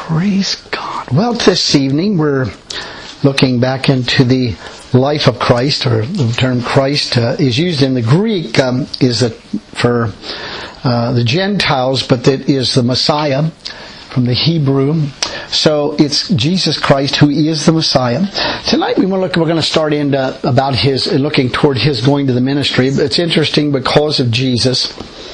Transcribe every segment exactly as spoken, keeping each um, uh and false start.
Praise God. Well, this evening we're looking back into the life of Christ, or the term Christ uh, is used in the Greek um, is a, for uh, the Gentiles, but it is the Messiah from the Hebrew. So it's Jesus Christ who is the Messiah. Tonight we want to look. We're going to start into about his looking toward his going to the ministry. It's interesting because of Jesus.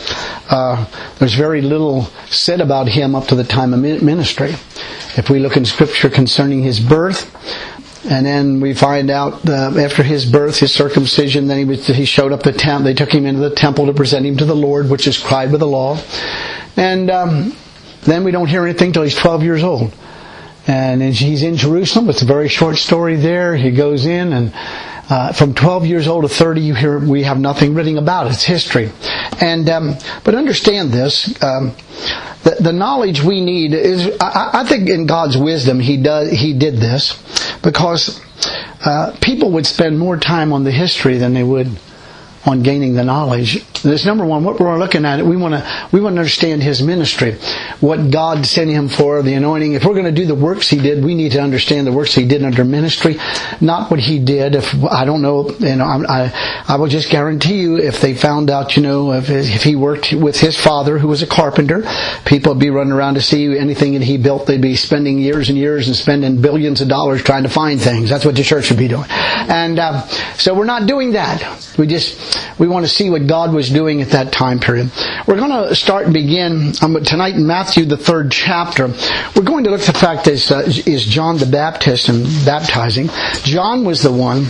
Uh, there's very little said about him up to the time of ministry. If we look in Scripture concerning his birth, and then we find out uh, after his birth, his circumcision, then he was, he showed up the temple. They took him into the temple to present him to the Lord, which is cried with the law. And um, then we don't hear anything until he's twelve years old. And he's in Jerusalem. It's a very short story there. He goes in, and uh, from twelve years old to thirty, you hear we have nothing written about it. It's history. And um, but understand this: um, the, the knowledge we need is. I, I think in God's wisdom, He does. He did this because uh, people would spend more time on the history than they would on gaining the knowledge. This number one, what we're looking at, we want to we want to understand his ministry, what God sent him for, the anointing. If we're going to do the works he did, we need to understand the works he did under ministry, not what he did. If I don't know, you know, I I will just guarantee you, if they found out, you know, if if he worked with his father, who was a carpenter, people would be running around to see anything that he built. They'd be spending years and years and spending billions of dollars trying to find things. That's what the church would be doing. And uh, so we're not doing that. We just we want to see what God was doing at that time period. We're going to start and begin um, tonight in Matthew, the third chapter. We're going to look at the fact that is, uh, is John the Baptist and baptizing. John was the one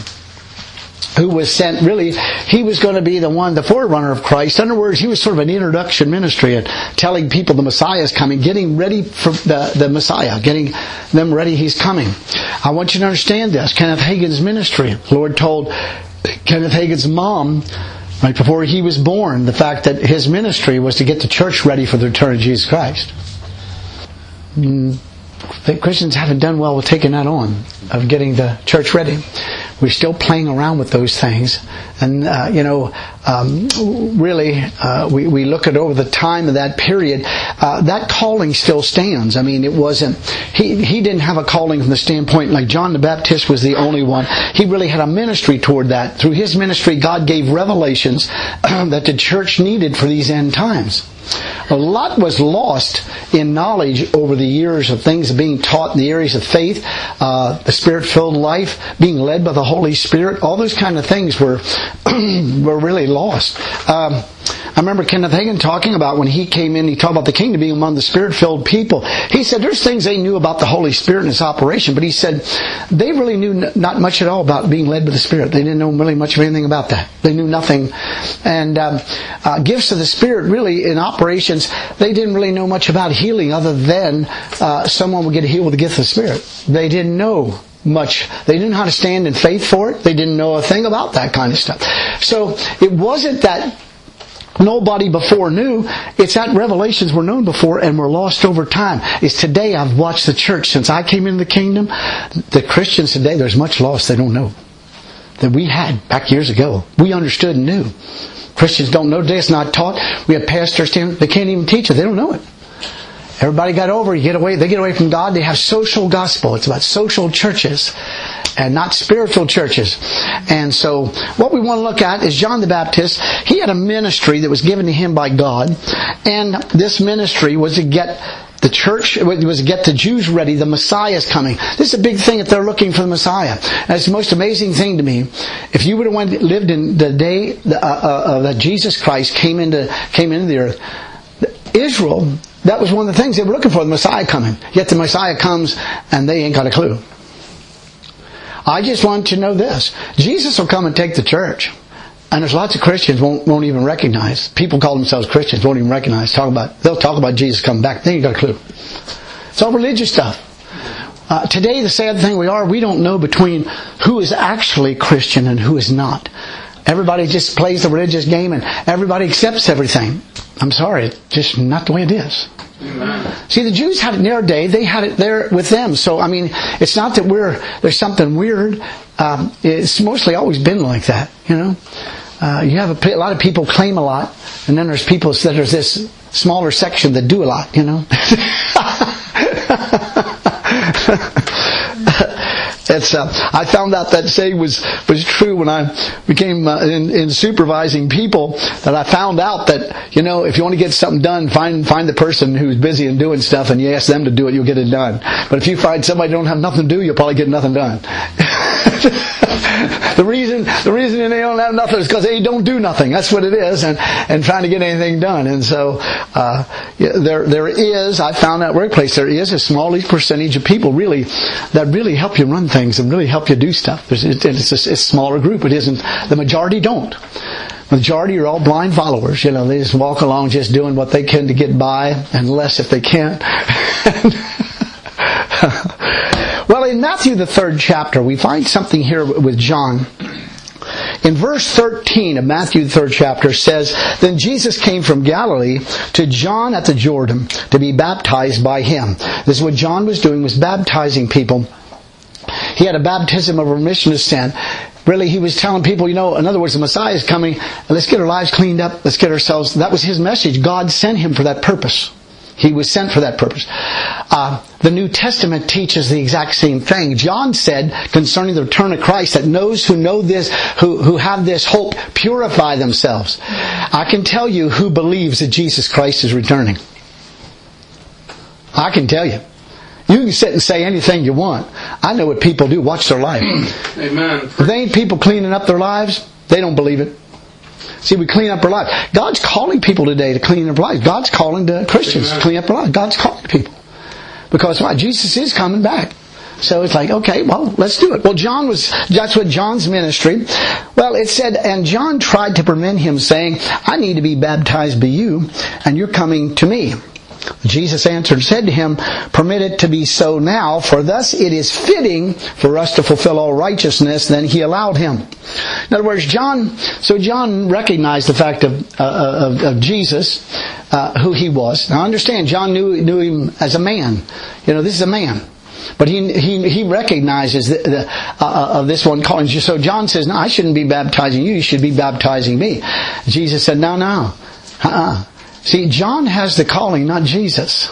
who was sent, really, he was going to be the one, the forerunner of Christ. In other words, he was sort of an introduction ministry at telling people the Messiah is coming, getting ready for the, the Messiah, getting them ready, he's coming. I want you to understand this. Kenneth Hagin's ministry, the Lord told Kenneth Hagin's mom, right before he was born, the fact that his ministry was to get the church ready for the return of Jesus Christ. Mm, the Christians haven't done well with taking that on, of getting the church ready. We're still playing around with those things. And, uh, you know, um, really, uh, we, we look at over the time of that period, uh, that calling still stands. I mean, it wasn't, he, he didn't have a calling from the standpoint like John the Baptist was the only one. He really had a ministry toward that. Through his ministry, God gave revelations that the church needed for these end times. A lot was lost in knowledge over the years of things being taught in the areas of faith, uh, the Spirit-filled life, being led by the Holy Spirit. All those kind of things were were really lost. Um, I remember Kenneth Hagin talking about when he came in, he talked about the kingdom being among the Spirit-filled people. He said there's things they knew about the Holy Spirit and its operation, but he said they really knew not much at all about being led by the Spirit. They didn't know really much of anything about that. They knew nothing. And um, uh, gifts of the Spirit, really, in operations, they didn't really know much about healing other than uh, someone would get healed with the gift of the Spirit. They didn't know much. They didn't know how to stand in faith for it. They didn't know a thing about that kind of stuff. So it wasn't that nobody before knew. It's that revelations were known before and were lost over time. It's today I've watched the church since I came into the kingdom. The Christians today, there's much lost they don't know that we had back years ago. We understood and knew. Christians don't know today. It's not taught. We have pastors, they can't even teach it. They don't know it. Everybody got over. You get away. They get away from God. They have social gospel. It's about social churches and not spiritual churches. And so what we want to look at is John the Baptist. He had a ministry that was given to him by God. And this ministry was to get the church, it was to get the Jews ready. The Messiah is coming. This is a big thing if they're looking for the Messiah. And it's the most amazing thing to me. If you would have went, lived in the day uh, uh, that Jesus Christ came into, came into the earth, Israel, that was one of the things they were looking for, the Messiah coming. Yet the Messiah comes and they ain't got a clue. I just want you to know this. Jesus will come and take the church. And there's lots of Christians won't won't even recognize. People call themselves Christians, won't even recognize. Talk about they'll talk about Jesus coming back. They ain't got a clue. It's all religious stuff. Uh, today, the sad thing we are, we don't know between who is actually Christian and who is not. Everybody just plays the religious game and everybody accepts everything. I'm sorry, it's just not the way it is. Amen. See, the Jews had it in their day. They had it there with them. So, I mean, it's not that we're there's something weird. Um, it's mostly always been like that, you know. Uh, you have a, a lot of people claim a lot, and then there's people that there's this smaller section that do a lot, you know. That's uh, I found out that saying was was true when I became uh, in, in supervising people. That I found out that, you know, if you want to get something done, find find the person who's busy and doing stuff, and you ask them to do it, you'll get it done. But if you find somebody who don't have nothing to do, you'll probably get nothing done. the reason the reason they don't have nothing is because they don't do nothing. That's what it is, and and trying to get anything done. And so uh, yeah, there there is, I found at workplace, there is a small percentage of people really that really help you run things and really help you do stuff. It's, it's, it's, a, it's a smaller group. It isn't. The majority don't. The majority are all blind followers. You know, they just walk along just doing what they can to get by, unless if they can't. Well, in Matthew the third chapter, we find something here with John. In verse thirteen of Matthew the third chapter says, "Then Jesus came from Galilee to John at the Jordan to be baptized by him." This is what John was doing, was baptizing people. He had a baptism of remission of sin. Really, he was telling people, you know, in other words, the Messiah is coming. Let's get our lives cleaned up. Let's get ourselves. That was his message. God sent him for that purpose. He was sent for that purpose. Uh, the New Testament teaches the exact same thing. John said concerning the return of Christ that those who know this, who, who have this hope, purify themselves. I can tell you who believes that Jesus Christ is returning. I can tell you. You can sit and say anything you want. I know what people do. Watch their life. Amen. If they ain't people cleaning up their lives, they don't believe it. See, we clean up our lives. God's calling people today to clean up their lives. God's calling to Christians Amen. to clean up their lives. God's calling people. Because why? Jesus is coming back. So it's like, okay, well, let's do it. Well, John was, that's what John's ministry. Well, it said, and John tried to prevent him, saying, "I need to be baptized by you, and you're coming to me." Jesus answered and said to him, "Permit it to be so now, for thus it is fitting for us to fulfill all righteousness." Then he allowed him. In other words, John, so John recognized the fact of, uh, of, of Jesus, uh, who he was. Now understand, John knew, knew him as a man. You know, this is a man. But he he he recognizes the, the, uh, of this one calling. So John says, "No, I shouldn't be baptizing you. You should be baptizing me." Jesus said, "No, no. Uh-uh. See, John has the calling, not Jesus.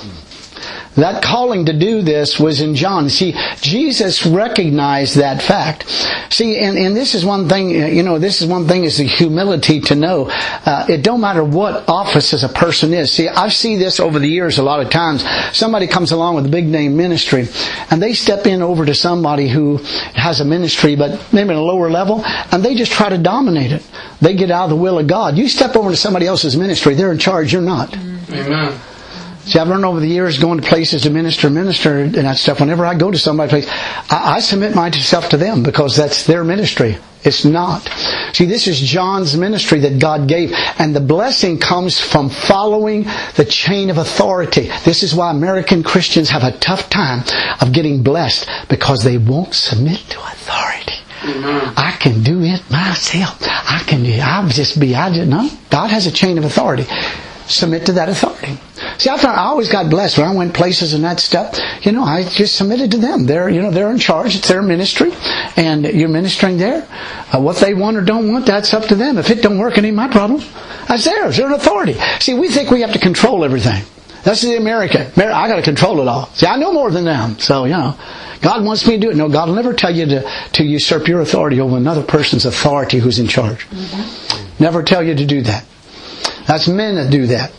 That calling to do this was in John. See, Jesus recognized that fact. See, and, and this is one thing, you know, this is one thing is the humility to know. Uh, it don't matter what office as a person is. See, I've seen this over the years a lot of times. Somebody comes along with a big name ministry, and they step in over to somebody who has a ministry, but maybe at a lower level, and they just try to dominate it. They get out of the will of God. You step over to somebody else's ministry, they're in charge, you're not. Amen. See, I've learned over the years going to places to minister, minister, and that stuff. Whenever I go to somebody's place, I, I submit myself to them because that's their ministry. It's not. See, this is John's ministry that God gave, and the blessing comes from following the chain of authority. This is why American Christians have a tough time of getting blessed, because they won't submit to authority. Mm-hmm. I can do it myself. I can do it. I'll just be, I just, no. God has a chain of authority. Submit to that authority. See, I found I always got blessed when I went places and that stuff. You know, I just submitted to them. They're, you know, they're in charge. It's their ministry, and you're ministering there. Uh, what they want or don't want, that's up to them. If it don't work, it ain't my problem. That's theirs. They're an authority. See, we think we have to control everything. That's the American. I got to control it all. See, I know more than them, so you know. God wants me to do it. No, God will never tell you to, to usurp your authority over another person's authority who's in charge. Mm-hmm. Never tell you to do that. That's men that do that.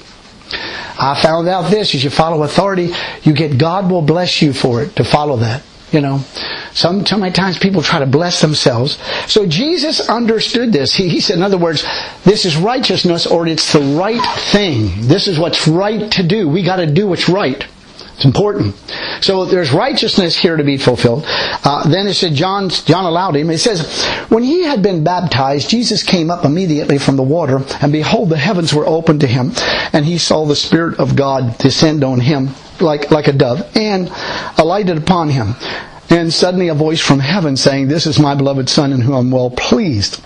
I found out this, as you follow authority, you get, God will bless you for it, to follow that. You know, some, so many times people try to bless themselves. So Jesus understood this. He, he said, in other words, this is righteousness, or it's the right thing. This is what's right to do. We got to do what's right. It's important. So there's righteousness here to be fulfilled. Uh, then it said John, John allowed him. It says, when he had been baptized, Jesus came up immediately from the water, and behold, the heavens were opened to him, and he saw the Spirit of God descend on him like, like a dove, and alighted upon him. And suddenly a voice from heaven saying, "This is my beloved Son, in whom I'm well pleased."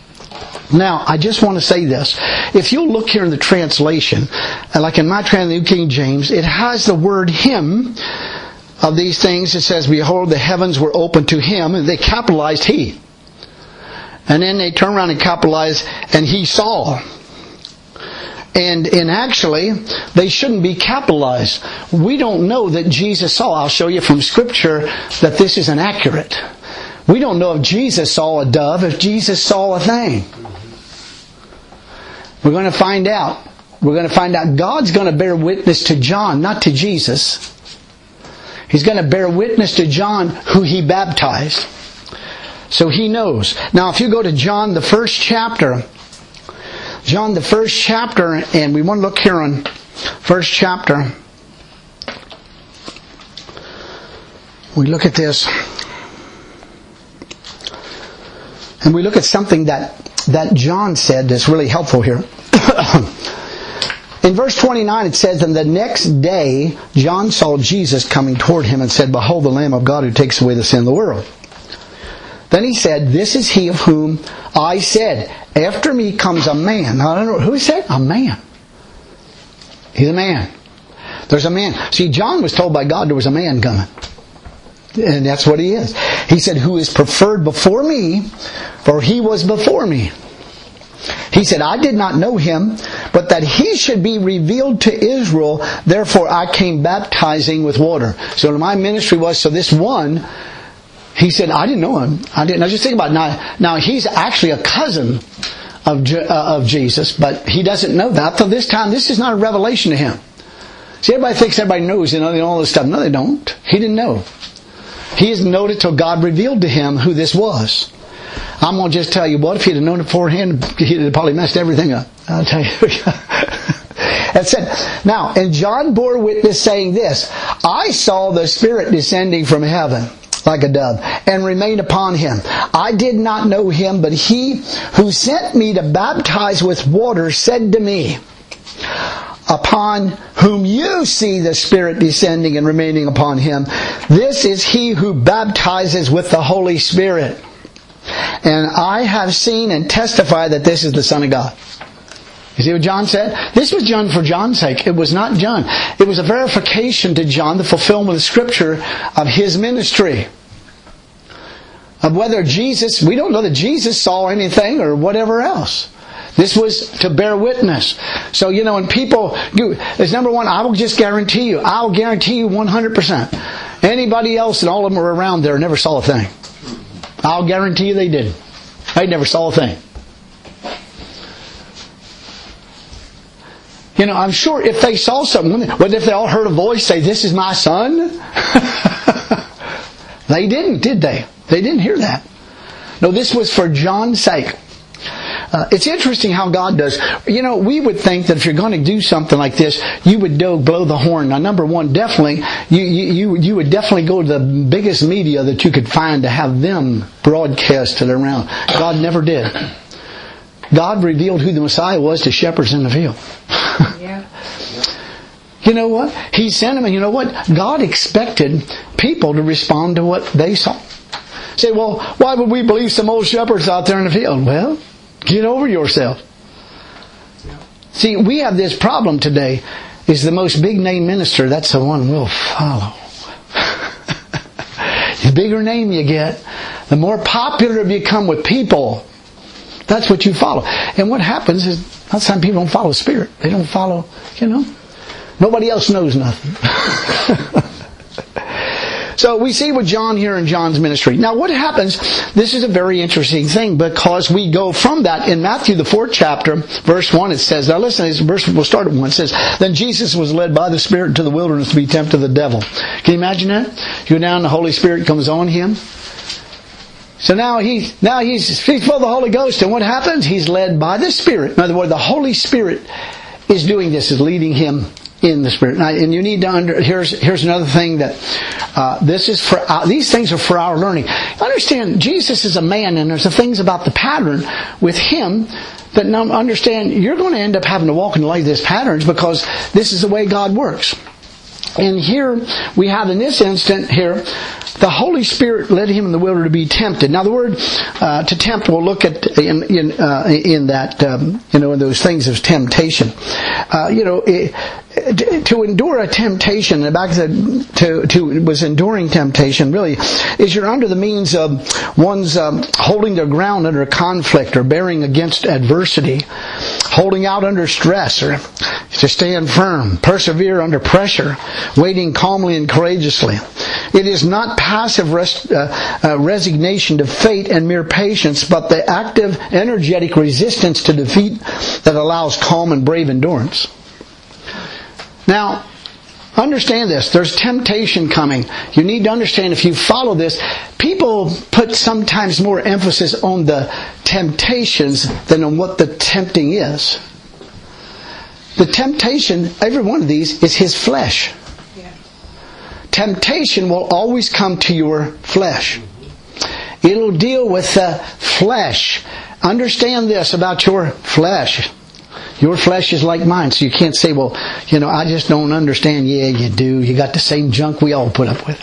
Now, I just want to say this. If you look here in the translation, like in my translation, New King James, it has the word him of these things. It says, behold, the heavens were open to him, and they capitalized he. And then they turn around and capitalize, and he saw. And, and actually, they shouldn't be capitalized. We don't know that Jesus saw. I'll show you from Scripture that this is inaccurate. We don't know if Jesus saw a dove, if Jesus saw a thing. We're going to find out. We're going to find out God's going to bear witness to John, not to Jesus. He's going to bear witness to John who he baptized. So he knows. Now if you go to John the first chapter, John the first chapter, and we want to look here on first chapter. We look at this. And we look at something that, that John said that's really helpful here. In verse twenty-nine it says, "And the next day John saw Jesus coming toward him and said, Behold the Lamb of God who takes away the sin of the world. Then he said, This is he of whom I said, After me comes a man." Now, I don't know who he said? A man. He's a man. There's a man. See, John was told by God there was a man coming. And that's what he is. He said, "Who is preferred before me, for he was before me." He said, "I did not know him, but that he should be revealed to Israel. Therefore I came baptizing with water." So my ministry was, so this one, he said, I didn't know him. I didn't. Now just think about it. Now, now he's actually a cousin of, uh, of Jesus, but he doesn't know that. So this time, this is not a revelation to him. See, everybody thinks everybody knows, you know, all this stuff. No, they don't. He didn't know. He hasn't known it till God revealed to him who this was. I'm going to just tell you what, if he'd have known it beforehand, he'd have probably messed everything up. I'll tell you. That said, now, and John bore witness saying this, "I saw the Spirit descending from heaven like a dove, and remained upon him. I did not know him, but he who sent me to baptize with water said to me, Upon whom you see the Spirit descending and remaining upon him, this is he who baptizes with the Holy Spirit. And I have seen and testify that this is the Son of God." You see what John said? This was John for John's sake. It was not John. It was a verification to John, the fulfillment of Scripture of his ministry. Of whether Jesus, we don't know that Jesus saw anything or whatever else. This was to bear witness. So, you know, when people, you, it's number one, I will just guarantee you, I'll guarantee you one hundred percent. Anybody else and all of them were around there never saw a thing. I'll guarantee you they didn't. They never saw a thing. You know, I'm sure if they saw something, what if they all heard a voice say, "This is my son"? They didn't, did they? They didn't hear that. No, this was for John's sake. Uh, it's interesting how God does. You know, we would think that if you're going to do something like this, you would do, blow the horn. Now, number one, definitely, you, you, you would definitely go to the biggest media that you could find to have them broadcast it around. God never did. God revealed who the Messiah was to shepherds in the field. Yeah. You know what? He sent them, and you know what? God expected people to respond to what they saw. Say, well, why would we believe some old shepherds out there in the field? Well, get over yourself. See, we have this problem today. Is the most big name minister, that's the one we'll follow. The bigger name you get, the more popular you become with people, that's what you follow. And what happens is, lots of times people don't follow Spirit. They don't follow, you know. Nobody else knows nothing. So we see with John here in John's ministry. Now what happens, this is a very interesting thing, because we go from that in Matthew the fourth chapter, verse one, it says, now listen, this verse, we'll start at one, it says, "Then Jesus was led by the Spirit into the wilderness to be tempted of the devil." Can you imagine that? You go down, the Holy Spirit comes on him. So now he's, now he's, he's full of the Holy Ghost, and what happens? He's led by the Spirit. In other words, the Holy Spirit is doing this, is leading him in the Spirit. Now, and you need to under, here's, here's another thing that, uh, this is for, uh, these things are for our learning. Understand, Jesus is a man, and there's some things about the pattern with him that now understand, you're going to end up having to walk in the light of these patterns, because this is the way God works. And here we have in this instant here, the Holy Spirit led him in the wilderness to be tempted. Now the word uh, to tempt, we'll look at in in, uh, in that um, you know in those things of temptation. Uh, you know, it, to endure a temptation, and back to to to was enduring temptation really is you're under the means of one's um, holding their ground under a conflict or bearing against adversity, holding out under stress, or to stand firm, persevere under pressure, waiting calmly and courageously. It is not passive res- uh, uh, resignation to fate and mere patience, but the active, energetic resistance to defeat that allows calm and brave endurance. Now, understand this. There's temptation coming. You need to understand, if you follow this, people put sometimes more emphasis on the temptations than on what the tempting is. The temptation, every one of these, is his flesh. Yeah. Temptation will always come to your flesh. It'll deal with the flesh. Understand this about your flesh. Your flesh is like mine, so you can't say, well, you know, I just don't understand. Yeah, you do. You got the same junk we all put up with.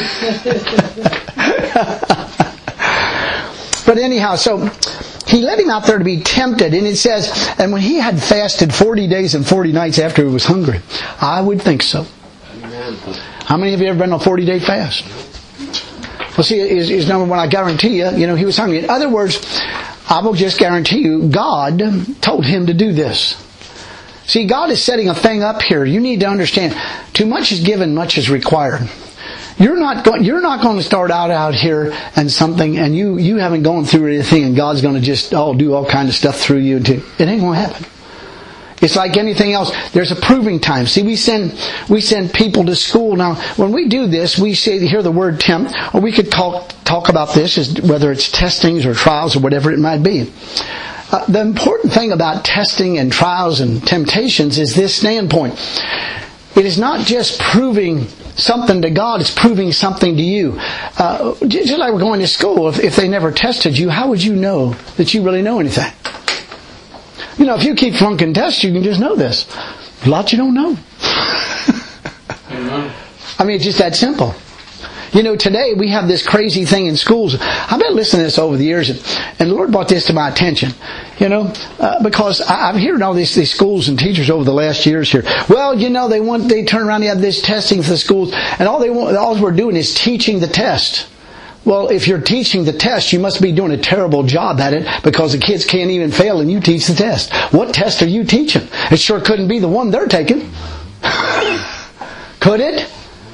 But anyhow, so he led him out there to be tempted, and it says, and when he had fasted forty days and forty nights after he was hungry. I would think so. Amen. How many of you ever been on a forty-day fast? Well, see, is, is number one, I guarantee you, you know, he was hungry. In other words, I will just guarantee you, God told him to do this. See, God is setting a thing up here. You need to understand, too much is given, much is required. You're not going, you're not going to start out out here and something, and you, you haven't gone through anything, and God's going to just oh, do all kind of stuff through you. Too. It ain't going to happen. It's like anything else. There's a proving time. See, we send we send people to school. Now, when we do this, we say, hear the word tempt, or we could talk, talk about this, as whether it's testings or trials or whatever it might be. Uh, the important thing about testing and trials and temptations is this standpoint. It is not just proving something to God, it's proving something to you. Uh, just like we're going to school, if, if they never tested you, how would you know that you really know anything? You know, if you keep flunking tests, you can just know this. A lot you don't know. I mean, it's just that simple. You know, today we have this crazy thing in schools. I've been listening to this over the years, and, and the Lord brought this to my attention. You know, uh, because I, I've heard all these, these schools and teachers over the last years here. Well, you know, they want they turn around and have this testing for the schools, and all they want, all we're doing is teaching the test. Well, if you're teaching the test, you must be doing a terrible job at it, because the kids can't even fail and you teach the test. What test are you teaching? It sure couldn't be the one they're taking. Could it?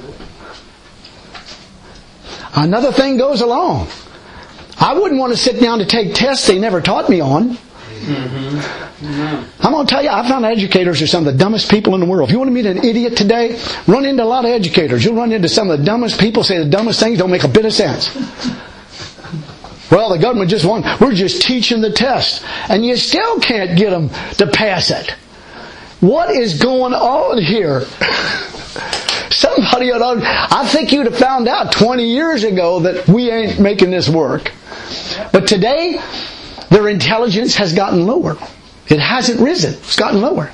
Another thing goes along. I wouldn't want to sit down to take tests they never taught me on. Mm-hmm. Mm-hmm. I'm going to tell you, I found educators are some of the dumbest people in the world. If you want to meet an idiot today, run into a lot of educators. You'll run into some of the dumbest people, say the dumbest things, don't make a bit of sense. Well, the government just won. We're just teaching the test. And you still can't get them to pass it. What is going on here? Somebody, I think you'd have found out twenty years ago that we ain't making this work. But today, their intelligence has gotten lower. It hasn't risen. It's gotten lower.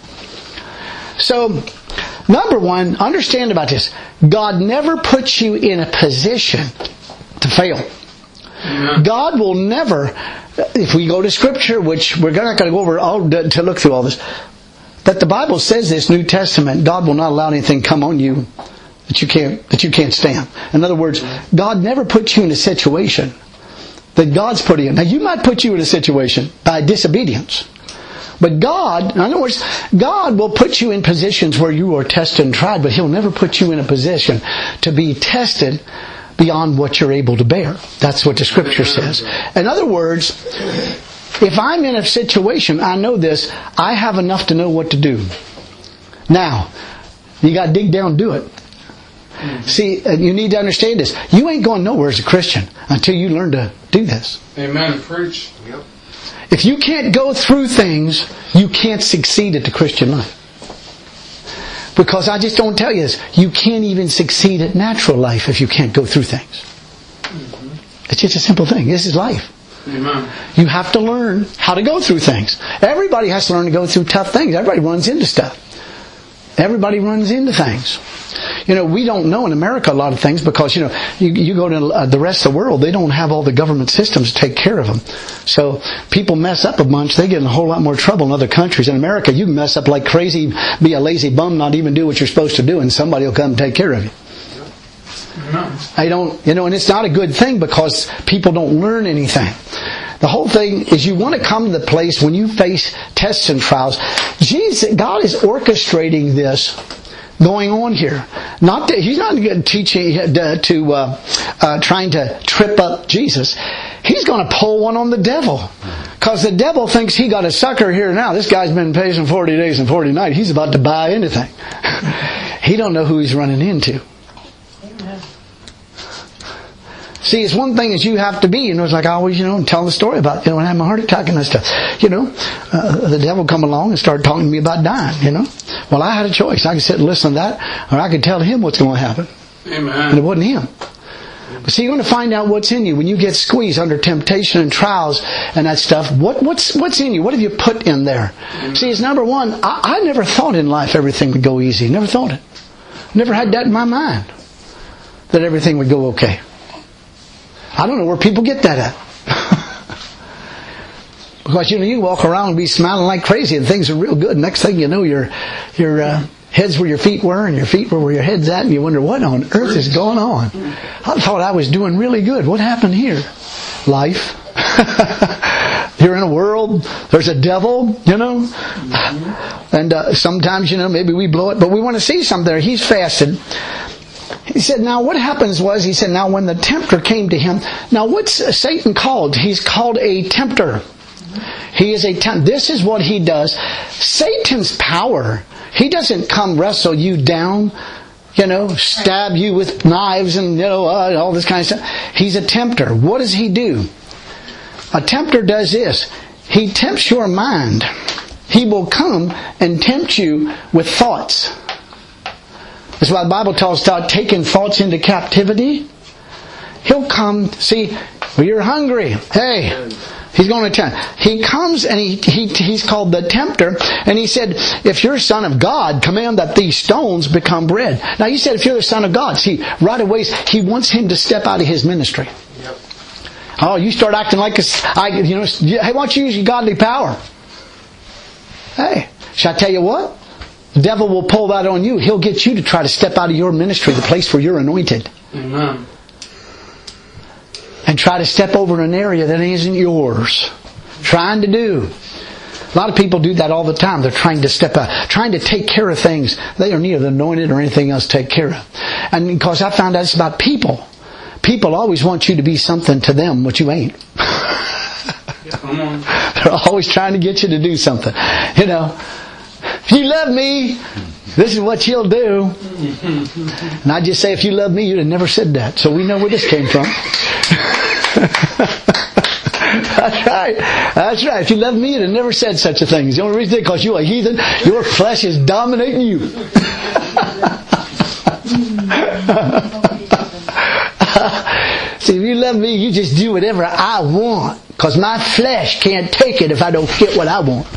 So, number one, understand about this. God never puts you in a position to fail. Mm-hmm. God will never, if we go to Scripture, which we're not going to go over all to look through all this, that the Bible says this, New Testament, God will not allow anything come on you that you can't that you can't stand. In other words, God never puts you in a situation that God's put you in. Now, you might put you in a situation by disobedience. But God, in other words, God will put you in positions where you are tested and tried, but He'll never put you in a position to be tested beyond what you're able to bear. That's what the Scripture says. In other words, if I'm in a situation, I know this, I have enough to know what to do. Now, you got to dig down and do it. See, you need to understand this. You ain't going nowhere as a Christian until you learn to do this. Amen. Preach. Yep. If you can't go through things, you can't succeed at the Christian life. Because I just don't tell you this. You can't even succeed at natural life if you can't go through things. Mm-hmm. It's just a simple thing. This is life. Amen. You have to learn how to go through things. Everybody has to learn to go through tough things. Everybody runs into stuff. Everybody runs into things. You know, we don't know in America a lot of things because, you know, you, you go to uh, the rest of the world, they don't have all the government systems to take care of them. So people mess up a bunch, they get in a whole lot more trouble in other countries. In America, you can mess up like crazy, be a lazy bum, not even do what you're supposed to do, and somebody will come and take care of you. No. I don't, you know, and it's not a good thing because people don't learn anything. The whole thing is you want to come to the place when you face tests and trials. Jesus, God is orchestrating this going on here. Not to, he's not teaching uh, to uh, uh, trying to trip up Jesus. He's going to pull one on the devil, because the devil thinks he got a sucker here now. This guy's been patient forty days and forty nights. He's about to buy anything. He don't know who he's running into. Amen. See, it's one thing is you have to be, you know, it's like I always, you know, tell the story about, you know, when I had my heart attack and that stuff. You know, uh, the devil come along and started talking to me about dying, you know. Well, I had a choice. I could sit and listen to that, or I could tell him what's going to happen. Amen. And it wasn't him. But see, you're going to find out what's in you when you get squeezed under temptation and trials and that stuff. What, what's what's in you? What have you put in there? Amen. See, it's number one, I, I never thought in life everything would go easy. Never thought it. Never had that in my mind, that everything would go okay. I don't know where people get that at. Because, you know, you walk around and be smiling like crazy and things are real good. Next thing you know, your your uh, head's where your feet were and your feet were where your head's at, and you wonder, what on earth is going on? I thought I was doing really good. What happened here? Life. You're in a world. There's a devil, you know. And uh, sometimes, you know, maybe we blow it. But we want to see something there. He's fasted. He said, now what happens was, he said, now when the tempter came to him, now what's Satan called? He's called a tempter. He is a tempter. This is what he does. Satan's power, he doesn't come wrestle you down, you know, stab you with knives and, you know, uh, all this kind of stuff. He's a tempter. What does he do? A tempter does this. He tempts your mind. He will come and tempt you with thoughts. That's why the Bible tells us about taking thoughts into captivity. He'll come, see, well, you're hungry. Hey, he's going to tempt. He comes and he, he he's called the tempter. And he said, if you're a son of God, command that these stones become bread. Now he said, if you're the son of God, see, right away, he wants him to step out of his ministry. Yep. Oh, you start acting like a, I, you know, hey, why don't you use your godly power? Hey, shall I tell you what? The devil will pull that on you. He'll get you to try to step out of your ministry, the place where you're anointed. Amen. And try to step over an area that isn't yours. Trying to do. A lot of people do that all the time. They're trying to step out. Trying to take care of things they are neither anointed or anything else to take care of. And because I found out it's about people. People always want you to be something to them what you ain't. Come on. They're always trying to get you to do something. You know. If you love me, this is what you'll do. And I just say, if you love me, you'd have never said that. So we know where this came from. That's right. That's right. If you love me, you'd have never said such a thing. It's the only reason is because you're a heathen. Your flesh is dominating you. See, if you love me, you just do whatever I want. Because my flesh can't take it if I don't get what I want.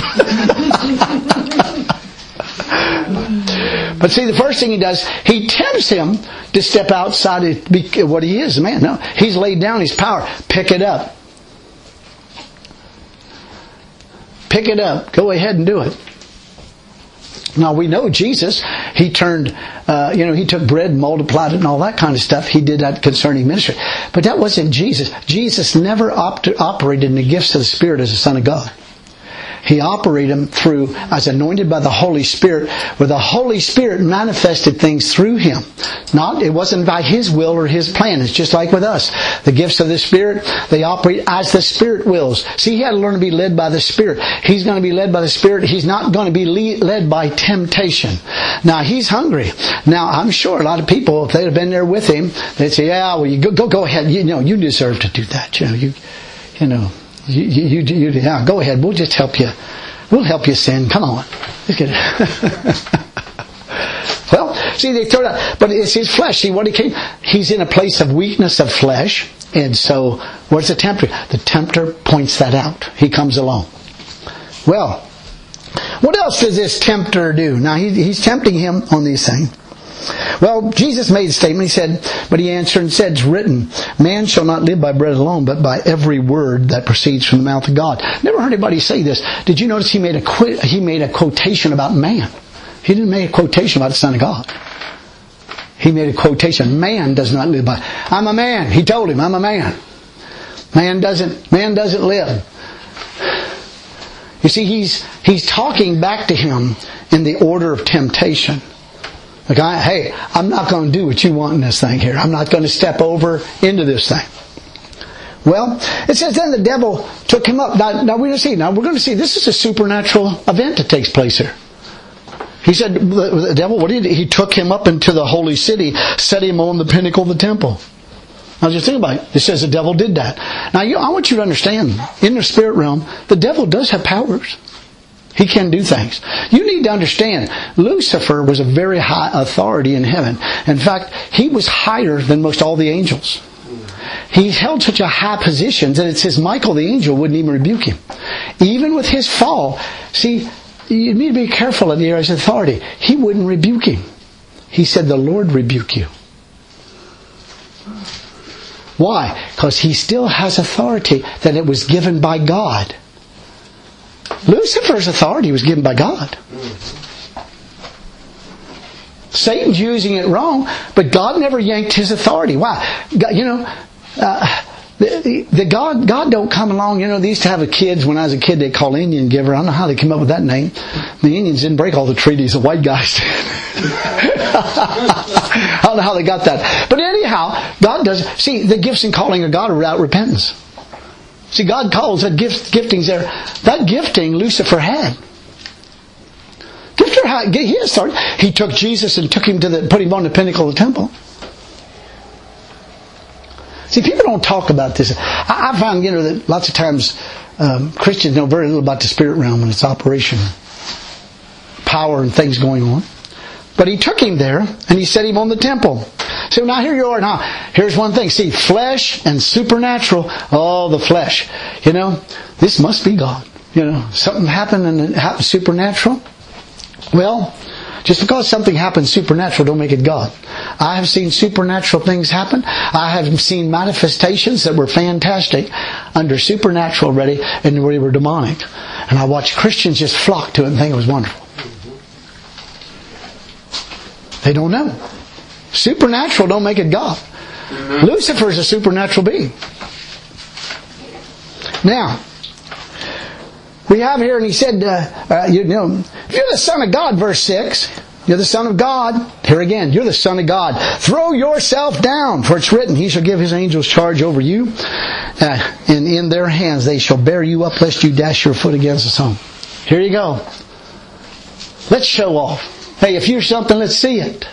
But see, the first thing he does, he tempts him to step outside of what he is, man. No, he's laid down his power. Pick it up. Pick it up. Go ahead and do it. Now we know Jesus, he turned, uh, you know, he took bread and multiplied it and all that kind of stuff. He did that concerning ministry. But that wasn't Jesus. Jesus never opt- operated in the gifts of the Spirit as a Son of God. He operated them through, as anointed by the Holy Spirit, where the Holy Spirit manifested things through him. Not, it wasn't by his will or his plan. It's just like with us. The gifts of the Spirit, they operate as the Spirit wills. See, he had to learn to be led by the Spirit. He's going to be led by the Spirit. He's not going to be lead, led by temptation. Now, he's hungry. Now, I'm sure a lot of people, if they'd have been there with him, they'd say, yeah, well, you go, go, go ahead. You know, you deserve to do that. You know, you, you know. You, you, you, you, yeah, go ahead. We'll just help you. We'll help you sin. Come on. Let's get it. Well, see, they throw it out. But it's his flesh. See what he came? He's in a place of weakness of flesh. And so, where's the tempter? The tempter points that out. He comes along. Well, what else does this tempter do? Now, he, he's tempting him on these things. Well, Jesus made a statement. He said, but he answered and said, it's written, man shall not live by bread alone, but by every word that proceeds from the mouth of God. Never heard anybody say this. Did you notice he made a qu- he made a quotation about man? He didn't make a quotation about the Son of God. He made a quotation. Man does not live by. I'm a man. He told him, I'm a man. Man doesn't, man doesn't live. You see, he's, he's talking back to him in the order of temptation. The guy, hey, I'm not going to do what you want in this thing here. I'm not going to step over into this thing. Well, it says then the devil took him up. Now, now we're going to see. Now we're going to see. This is a supernatural event that takes place here. He said, the, the devil, what did he? He took him up into the holy city, set him on the pinnacle of the temple. Now just think about it. It says the devil did that. Now you, I want you to understand, in the spirit realm, the devil does have powers. He can do things. You need to understand, Lucifer was a very high authority in heaven. In fact, he was higher than most all the angels. He held such a high position that it says Michael the angel wouldn't even rebuke him. Even with his fall, see, you need to be careful in the areas of authority. He wouldn't rebuke him. He said, the Lord rebuke you. Why? Because he still has authority that it was given by God. Lucifer's authority was given by God. Satan's using it wrong, but God never yanked his authority. Why? God, you know, uh, the, the God God don't come along. You know, they used to have a kids when I was a kid. They call Indian giver. I don't know how they came up with that name. The Indians didn't break all the treaties. The white guys did. I don't know how they got that. But anyhow, God does. See, the gifts and calling of God are without repentance. See, God calls that gift, giftings there. That gifting Lucifer had. Gifter had, he had started. He took Jesus and took him to the, put him on the pinnacle of the temple. See, people don't talk about this. I, I find, you know, that lots of times um, Christians know very little about the spirit realm and its operation, power and things going on. But he took him there and he set him on the temple. So now here you are. Now, here's one thing. See, flesh and supernatural. Oh, the flesh. You know, this must be God. You know, something happened and it happened supernatural. Well, just because something happens supernatural don't make it God. I have seen supernatural things happen. I have seen manifestations that were fantastic under supernatural already and they were demonic. And I watched Christians just flock to it and think it was wonderful. They don't know. Supernatural don't make it God. Mm-hmm. Lucifer is a supernatural being. Now, we have here, and he said, uh, uh, you know, if you're the Son of God, verse six, you're the Son of God. Here again, you're the Son of God. Throw yourself down, for it's written, He shall give His angels charge over you, uh, and in their hands they shall bear you up, lest you dash your foot against a stone. Here you go. Let's show off. Hey, if you're something, let's see it.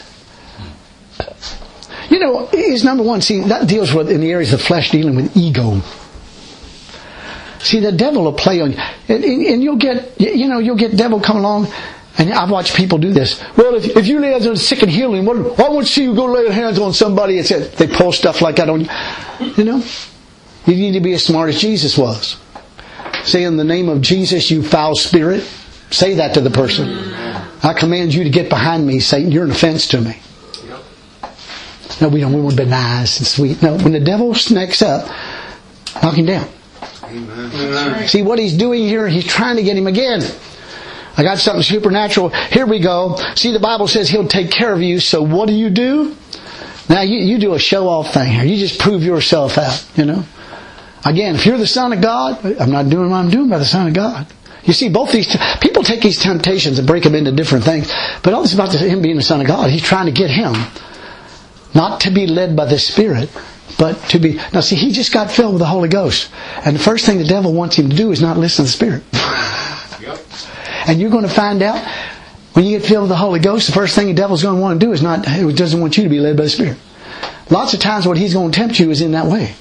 You know, is number one, see, that deals with, in the areas of flesh, dealing with ego. See, the devil will play on you. And, and you'll get, you know, you'll get devil come along, and I've watched people do this. Well, if, if you lay hands on sick and healing, why won't you see you go lay hands on somebody and say, they pull stuff like that on you? You know? You need to be as smart as Jesus was. Say, in the name of Jesus, you foul spirit. Say that to the person. I command you to get behind me, Satan. You're an offense to me. No, we don't. We want to be nice and sweet. No, when the devil snakes up, knock him down. Amen. See what he's doing here? He's trying to get him again. I got something supernatural. Here we go. See, the Bible says He'll take care of you. So what do you do? Now you, you do a show-off thing here. You just prove yourself out, you know. Again, if you're the Son of God, I'm not doing what I'm doing by the Son of God. You see, both these t- people take these temptations and break them into different things. But all this is about Him being the Son of God. He's trying to get him not to be led by the Spirit, but to be... Now see, he just got filled with the Holy Ghost. And the first thing the devil wants him to do is not listen to the Spirit. Yep. And you're going to find out, when you get filled with the Holy Ghost, the first thing the devil's going to want to do is not... He doesn't want you to be led by the Spirit. Lots of times what he's going to tempt you is in that way.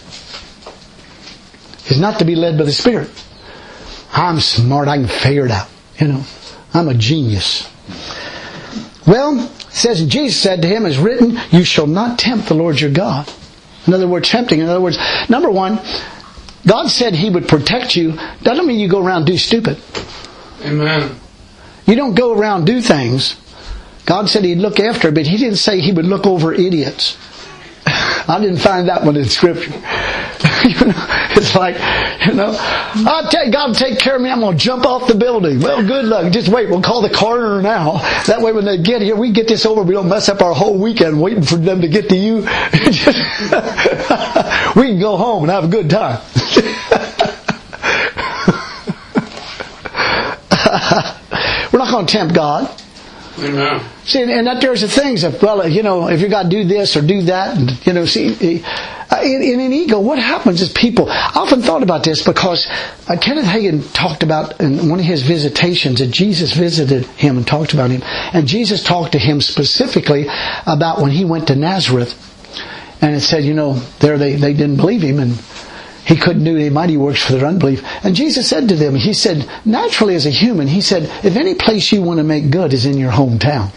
Is not to be led by the Spirit. I'm smart, I can figure it out. You know, I'm a genius. Well, it says, Jesus said to him, as written, you shall not tempt the Lord your God. In other words, tempting. In other words, number one, God said He would protect you. Doesn't mean you go around and do stupid. Amen. You don't go around and do things. God said He'd look after, but He didn't say He would look over idiots. I didn't find that one in Scripture. You know, it's like, you know, I'll tell God to take care of me. I'm going to jump off the building. Well, good luck. Just wait. We'll call the coroner now. That way when they get here, we get this over. We don't mess up our whole weekend waiting for them to get to you. We can go home and have a good time. We're not going to tempt God. Amen. See, and that there's the things of, well, you know, if you got to do this or do that, and, you know, see, in, in an ego, what happens is people, I often thought about this because uh, Kenneth Hagin talked about in one of his visitations that Jesus visited him and talked about him. And Jesus talked to him specifically about when he went to Nazareth. And it said, you know, there they, they didn't believe him and he couldn't do any mighty works for their unbelief. And Jesus said to them, he said, naturally as a human, he said, if any place you want to make good is in your hometown.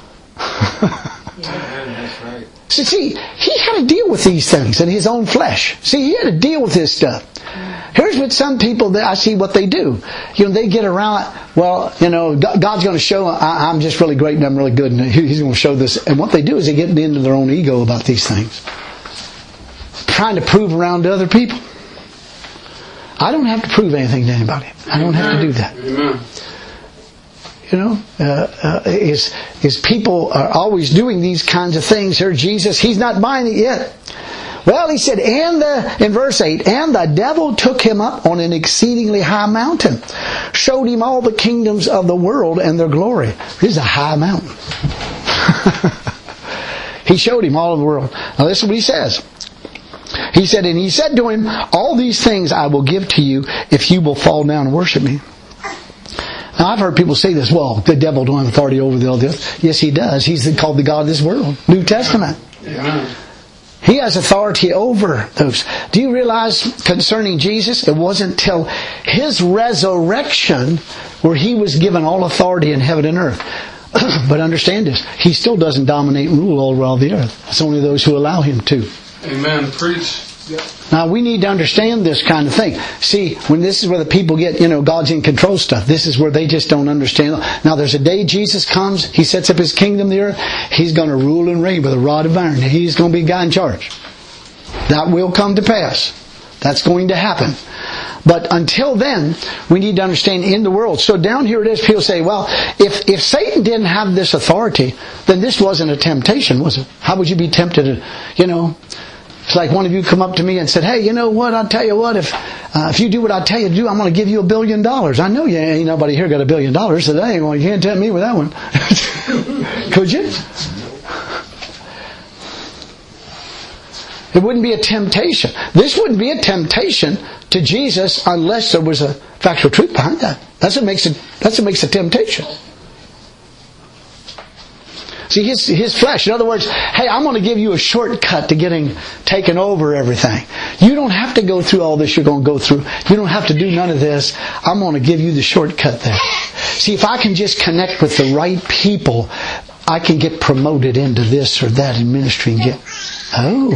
Yeah, that's right. So see, he had to deal with these things in his own flesh. See, he had to deal with this stuff. Here's what some people, that I see what they do. You know, they get around, well, you know, God's going to show I, I'm just really great and I'm really good and He's going to show this. And what they do is they get into their own ego about these things. Trying to prove around to other people. I don't have to prove anything to anybody. I don't have to do that. Amen. You know, uh, uh, is is people are always doing these kinds of things. Here, Jesus, He's not buying it yet. Well, He said, and the, in verse eight, and the devil took Him up on an exceedingly high mountain, showed Him all the kingdoms of the world and their glory. This is a high mountain. He showed Him all of the world. Now listen what He says. He said, and He said to him, all these things I will give to you if you will fall down and worship me. Now I've heard people say this, well, the devil don't have authority over the earth. Yes, he does. He's called the God of this world. New Testament. Yeah. He has authority over those. Do you realize concerning Jesus, it wasn't till His resurrection where He was given all authority in heaven and earth. But understand this, He still doesn't dominate and rule all around the earth. It's only those who allow Him to. Amen. Preach. Yep. Now we need to understand this kind of thing. See, when this is where the people get, you know, God's in control stuff. This is where they just don't understand. Now there's a day Jesus comes, He sets up His kingdom there. He's going to rule and reign with a rod of iron. He's going to be the guy in charge. That will come to pass. That's going to happen. But until then, we need to understand in the world. So down here it is, people say, well, if, if Satan didn't have this authority, then this wasn't a temptation, was it? How would you be tempted to, you know... It's like one of you come up to me and said, hey, you know what, I'll tell you what, if uh, if you do what I tell you to do, I'm going to give you a billion dollars. I know you ain't nobody here got a billion dollars today. Well, you can't tempt me with that one. Could you? It wouldn't be a temptation. This wouldn't be a temptation to Jesus unless there was a factual truth behind that. That's what makes it, that's what makes a temptation. See, his, his flesh. In other words, hey, I'm going to give you a shortcut to getting taken over everything. You don't have to go through all this you're going to go through. You don't have to do none of this. I'm going to give you the shortcut there. See, if I can just connect with the right people, I can get promoted into this or that in ministry and get... Oh.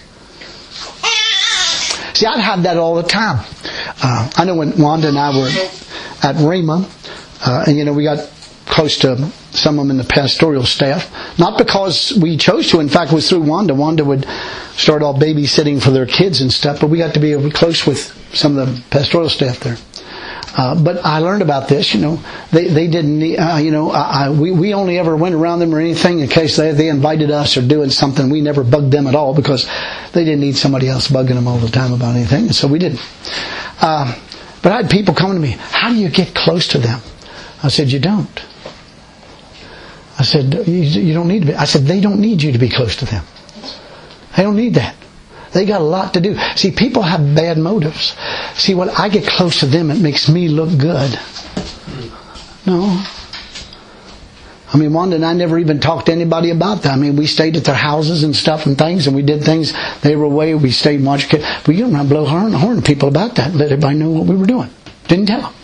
See, I'd have that all the time. Uh, I know when Wanda and I were at Rhema, uh, and you know, we got close to some of them in the pastoral staff. Not because we chose to. In fact, it was through Wanda. Wanda would start off babysitting for their kids and stuff, but we got to be close with some of the pastoral staff there. Uh, but I learned about this, you know, they, they didn't need, uh, you know, I, I, we, we only ever went around them or anything in case they, they invited us or doing something. We never bugged them at all because they didn't need somebody else bugging them all the time about anything. And so we didn't. Uh, but I had people coming to me, how do you get close to them? I said, you don't. I said, you, you don't need to be. I said, they don't need you to be close to them. They don't need that. They got a lot to do. See, people have bad motives. See, when I get close to them, it makes me look good. No. I mean, Wanda and I never even talked to anybody about that. I mean, we stayed at their houses and stuff and things, and we did things. They were away. We stayed and watched kids. But you don't have to blow horn, horn to people about that. Let everybody know what we were doing. Didn't tell them.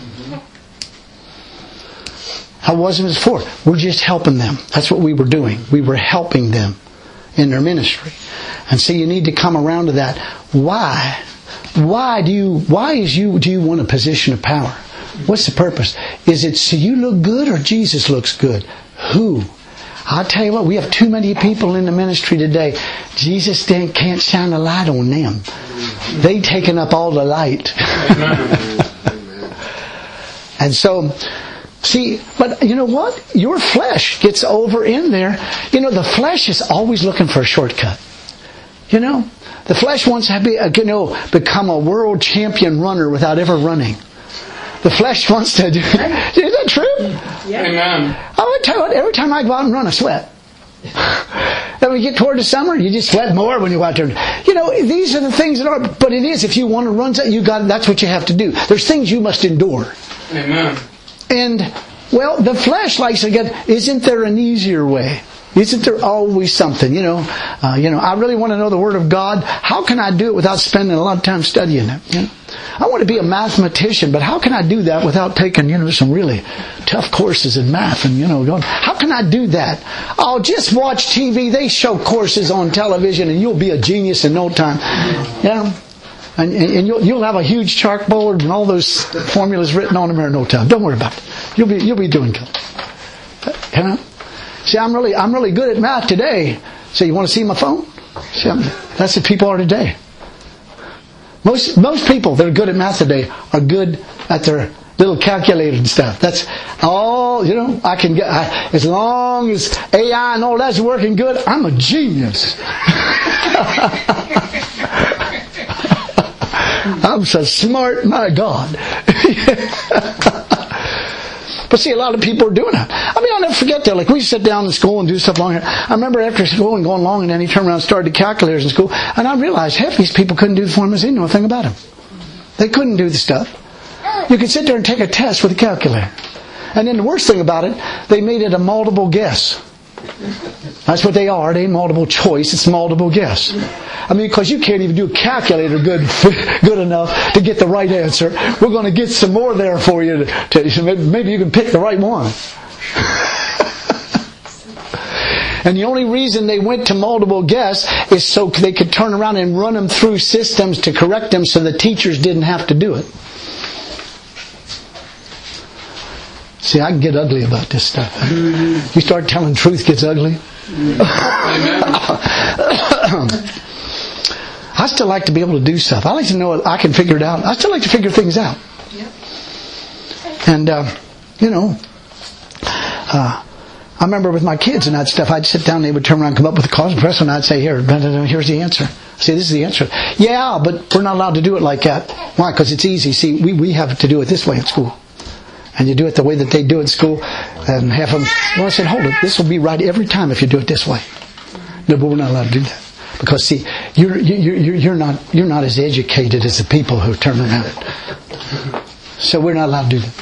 How was it before? We're just helping them. That's what we were doing. We were helping them in their ministry. And so you need to come around to that. Why? Why do you, why is you, do you want a position of power? What's the purpose? Is it so you look good or Jesus looks good? Who? I'll tell you what, we have too many people in the ministry today. Jesus can't shine a light on them. They've taken up all the light. And so, see, but you know what? Your flesh gets over in there. You know, the flesh is always looking for a shortcut. You know, the flesh wants to be, you know, become a world champion runner without ever running. The flesh wants to do. Is that true? Yeah. Amen. I would tell you what, every time I go out and run, I sweat. Then we get toward the summer, you just sweat more when you go out there. You know, these are the things that are, but it is, if you want to run, you got, that's what you have to do. There's things you must endure. Amen. And, well, the flesh likes to get, isn't there an easier way? Isn't there always something, you know? Uh, you know, I really want to know the Word of God. How can I do it without spending a lot of time studying it? You know? I want to be a mathematician, but how can I do that without taking, you know, some really tough courses in math and, you know, going, how can I do that? Oh, just watch T V. They show courses on television and you'll be a genius in no time. You know? And, and, and you'll, you'll have a huge chalkboard and all those formulas written on them in no time. Don't worry about it. You'll be, you'll be doing good. You know? See, I'm really, I'm really good at math today. So you want to see my phone? See, I'm, that's what people are today. Most, most people that are good at math today are good at their little calculator and stuff. That's all, you know, I can get, I, as long as A I and all that's working good, I'm a genius. I'm so smart, my God. But see, a lot of people are doing that. I mean, I'll never forget that. Like, we sit down in school and do stuff long here. I remember after school and going along, and then he turned around and started calculators in school, and I realized half these people couldn't do the formulas. They didn't know a thing about them. They couldn't do the stuff. You could sit there and take a test with a calculator. And then the worst thing about it, they made it a multiple guess. That's what they are. They ain't multiple choice. It's multiple guess. I mean, because you can't even do a calculator good good enough to get the right answer. We're going to get some more there for you. To, to, maybe, maybe you can pick the right one. And the only reason they went to multiple guess is so they could turn around and run them through systems to correct them so the teachers didn't have to do it. See, I can get ugly about this stuff. You start telling truth gets ugly. I still like to be able to do stuff. I like to know I can figure it out. I still like to figure things out. And, uh, you know, uh, I remember with my kids and that stuff, I'd sit down and they would turn around and come up with a cause and press and I'd say, here, here's the answer. See, this is the answer. Yeah, but we're not allowed to do it like that. Why? Because it's easy. See, we, we have to do it this way at school. And you do it the way that they do it in school, and half of them, well, I said, hold it, this will be right every time if you do it this way. No, but we're not allowed to do that. Because see, you're, you're, you're, not, you're not as educated as the people who turn around. So we're not allowed to do that.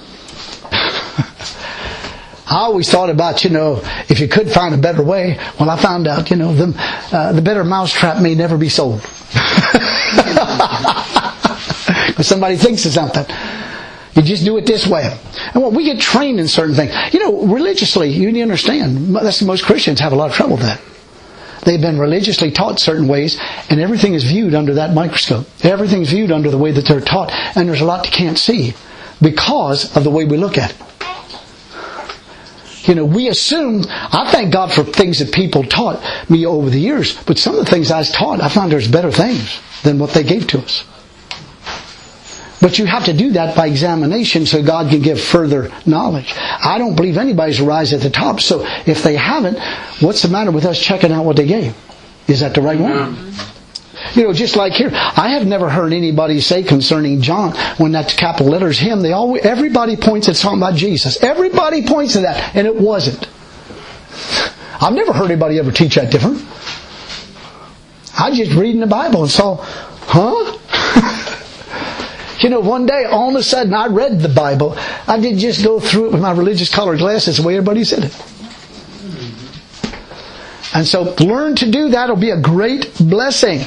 I always thought about, you know, if you could find a better way, well, I found out, you know, the, uh, the better mousetrap may never be sold. If somebody thinks of something. You just do it this way. And well, we get trained in certain things. You know, religiously, you need to understand, that's most Christians have a lot of trouble with that. They've been religiously taught certain ways, and everything is viewed under that microscope. Everything's viewed under the way that they're taught, and there's a lot you can't see because of the way we look at it. You know, we assume, I thank God for things that people taught me over the years, but some of the things I was taught, I found there's better things than what they gave to us. But you have to do that by examination so God can give further knowledge. I don't believe anybody's rise at the top. So if they haven't, what's the matter with us checking out what they gave? Is that the right one? You know, just like here, I have never heard anybody say concerning John, when that capital letters him, they always, everybody points at something about Jesus. Everybody points to that, and it wasn't. I've never heard anybody ever teach that different. I just read in the Bible and saw, huh? You know, one day, all of a sudden, I read the Bible. I didn't just go through it with my religious colored glasses the way everybody said it. And so, learn to do that. It'll be a great blessing.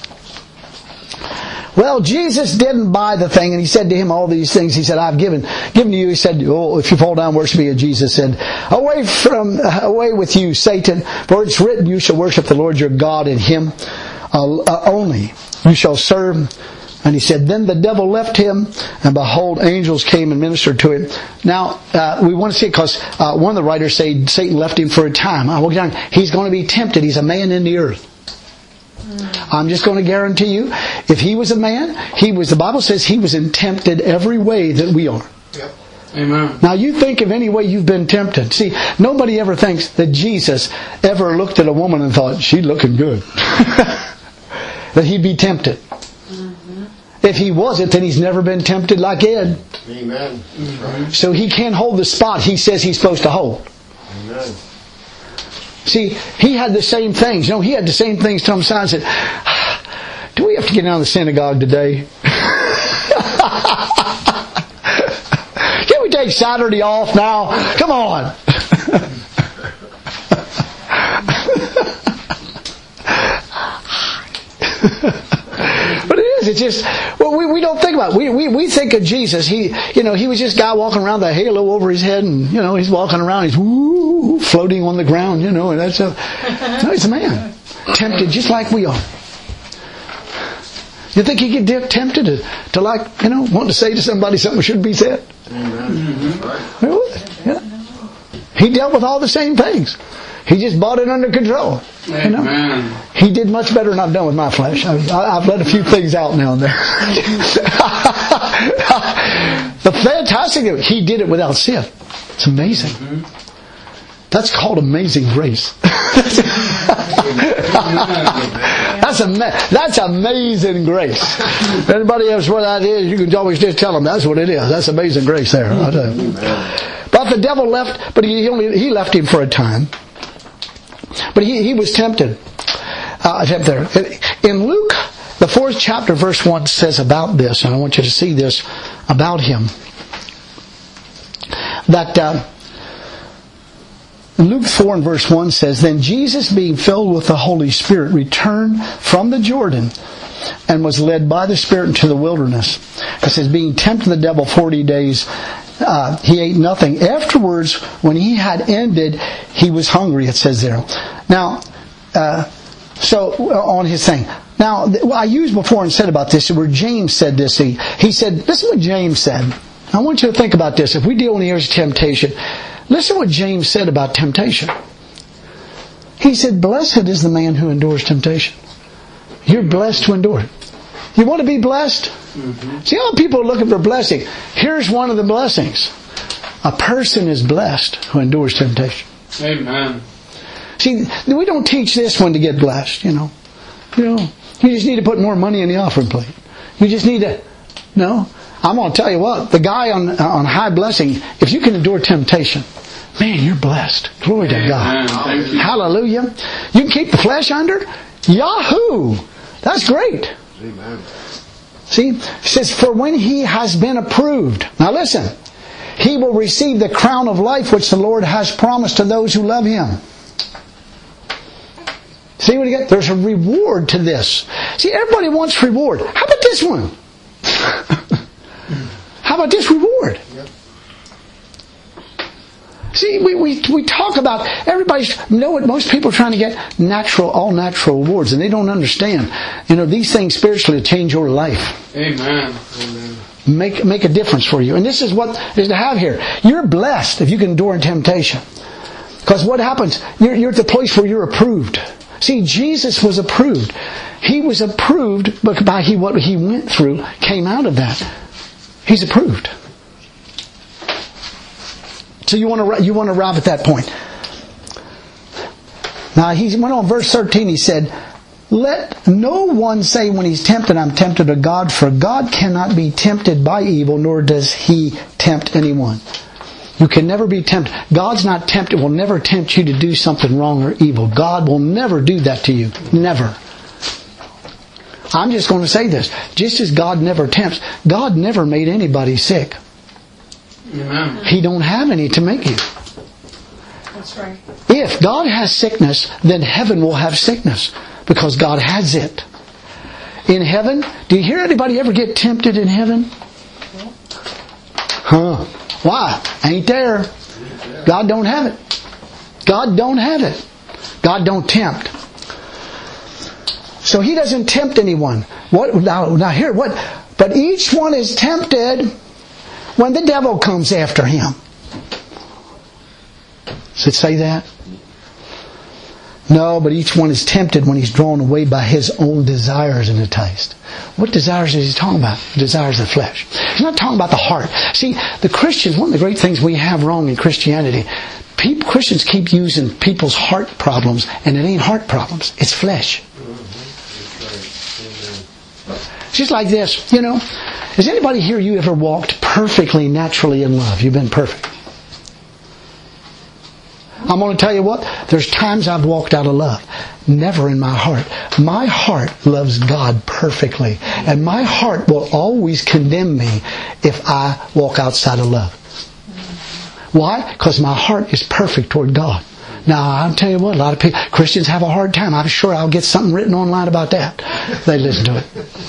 Well, Jesus didn't buy the thing, and He said to him all these things. He said, I've given given to you. He said, oh, if you fall down, worship me. And Jesus said, away from, away with you, Satan, for it's written, you shall worship the Lord your God, and Him uh, uh, only you shall serve. And He said, then the devil left him, and behold, angels came and ministered to him. Now, uh, we want to see it because uh, one of the writers say Satan left him for a time. I walk down, he's going to be tempted. He's a man in the earth. I'm just going to guarantee you, if he was a man, he was. The Bible says he was tempted every way that we are. Yep. Amen. Now you think of any way you've been tempted. See, nobody ever thinks that Jesus ever looked at a woman and thought, she's looking good. That He'd be tempted. If he wasn't, then he's never been tempted like Ed. Amen. Mm-hmm. So he can't hold the spot he says he's supposed to hold. Amen. See, he had the same things. You know, he had the same things to himself and said, do we have to get out of the synagogue today? Can we take Saturday off now? Come on. But it is, it's just, well, we, we don't think about it. We, we, we think of Jesus. He, you know, he was just a guy walking around with a halo over his head, and, you know, he's walking around, he's woo, floating on the ground, you know, and that's a, no, he's a man. Tempted just like we are. You think he get tempted to, to like, you know, want to say to somebody something shouldn't be said? Mm-hmm. Right. Yeah. He dealt with all the same things. He just brought it under control. You know? Amen. He did much better than I've done with my flesh. I've, I've let a few things out now and there. The fantastic thing, he did it without sin. It's amazing. Mm-hmm. That's called amazing grace. That's a that's amazing grace. If anybody else what that is, you can always just tell them that's what it is. That's amazing grace there. I'll tell you. But the devil left, but he only he left him for a time. But he, he was tempted. Uh, there. In Luke, the fourth chapter, verse one says about this, and I want you to see this about him. That uh, Luke four and verse one says, Then Jesus, being filled with the Holy Spirit, returned from the Jordan and was led by the Spirit into the wilderness. It says, being tempted of the devil forty days, Uh, he ate nothing. Afterwards, when he had ended, he was hungry, it says there. Now, uh, so on his thing. Now, I used before and said about this, where James said this. He, he said, listen to what James said. I want you to think about this. If we deal in the areas of temptation, listen to what James said about temptation. He said, blessed is the man who endures temptation. You're blessed to endure it. You want to be blessed? Mm-hmm. See how people are looking for blessing. Here's one of the blessings. A person is blessed who endures temptation. Amen. See, we don't teach this one to get blessed, you know. You know, you just need to put more money in the offering plate. You just need to, no. I'm going to tell you what, the guy on on high blessing, if you can endure temptation, man, you're blessed. Glory to God. Amen. Hallelujah. You can keep the flesh under? Yahoo! That's great. Amen. See, it says, for when he has been approved. Now listen. He will receive the crown of life which the Lord has promised to those who love Him. See what you get? There's a reward to this. See, everybody wants reward. How about this one? How about this reward? Yep. See, we, we we talk about, everybody's, you know what, most people are trying to get natural, all natural rewards, and they don't understand. You know, these things spiritually change your life. Amen. Amen. Make make a difference for you. And this is what is to have here. You're blessed if you can endure temptation. Because what happens? You're, you're at the place where you're approved. See, Jesus was approved. He was approved by he, what he went through came out of that. He's approved. So you want to you want to arrive at that point. Now he went on verse thirteen. He said, "Let no one say when he's tempted, I'm tempted of God, for God cannot be tempted by evil, nor does He tempt anyone." You can never be tempted. God's not tempted. Will never tempt you to do something wrong or evil. God will never do that to you. Never. I'm just going to say this. Just as God never tempts, God never made anybody sick. Amen. He don't have any to make you. That's right. If God has sickness, then heaven will have sickness. Because God has it. In heaven, do you hear anybody ever get tempted in heaven? Huh. Why? Ain't there. God don't have it. God don't have it. God don't tempt. So He doesn't tempt anyone. What now, now here, what? But each one is tempted when the devil comes after him. Does it say that? No, but each one is tempted when he's drawn away by his own desires and enticed. What desires is he talking about? The desires of the flesh. He's not talking about the heart. See, the Christians, one of the great things we have wrong in Christianity, people, Christians keep using people's heart problems, and it ain't heart problems. It's flesh. just like this, you know. Has anybody here, you ever walked perfectly, naturally in love? You've been perfect. I'm going to tell you what, there's times I've walked out of love. Never in my heart. My heart loves God perfectly. And my heart will always condemn me if I walk outside of love. Why? Because my heart is perfect toward God. Now, I'll tell you what, a lot of people, Christians have a hard time. I'm sure I'll get something written online about that. They listen to it.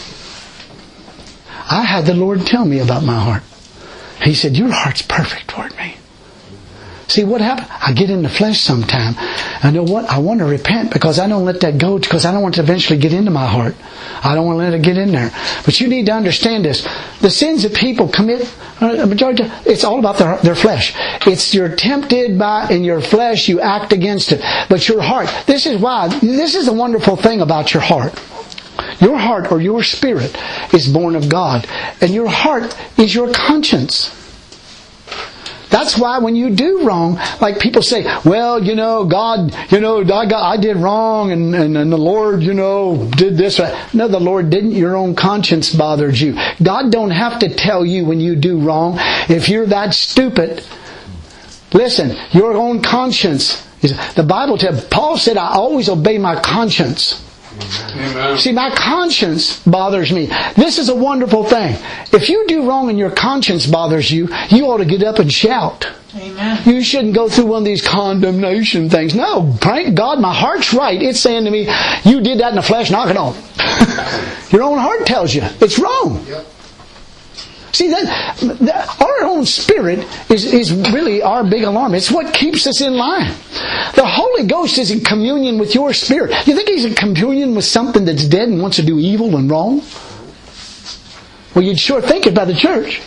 I had the Lord tell me about my heart. He said, your heart's perfect toward me. See what happened? I get in the flesh sometime. I know what? I want to repent because I don't let that go because I don't want to eventually get into my heart. I don't want to let it get in there. But you need to understand this. The sins that people commit, uh, majority, it's all about their, their flesh. It's you're tempted by in your flesh, you act against it. But your heart, this is why, this is the wonderful thing about your heart. Your heart or your spirit is born of God. And your heart is your conscience. That's why when you do wrong, like people say, well, you know, God, you know, I, got, I did wrong and, and, and the Lord, you know, did this. No, the Lord didn't. Your own conscience bothers you. God don't have to tell you when you do wrong. If you're that stupid, listen, your own conscience. Is, the Bible said, Paul said, I always obey my conscience. Amen. See, my conscience bothers me. This is a wonderful thing. If you do wrong and your conscience bothers you, you ought to get up and shout. Amen. You shouldn't go through one of these condemnation things. No, thank God my heart's right. It's saying to me, you did that in the flesh, knock it off. Your own heart tells you it's wrong. Yep. See, that, that our own spirit is, is really our big alarm. It's what keeps us in line. The Holy Ghost is in communion with your spirit. You think He's in communion with something that's dead and wants to do evil and wrong? Well, you'd sure think it by the church.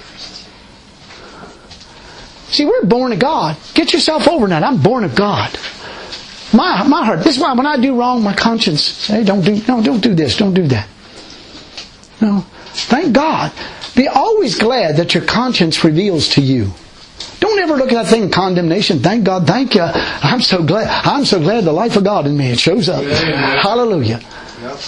See, we're born of God. Get yourself over that. I'm born of God. My my heart. This is why when I do wrong, my conscience says, hey, don't do no, don't do this, don't do that. No. Thank God. Be always glad that your conscience reveals to you. Don't ever look at that thing, condemnation. Thank God, thank you. I'm so glad. I'm so glad the life of God in me. It shows up. Yeah. Hallelujah. Yep.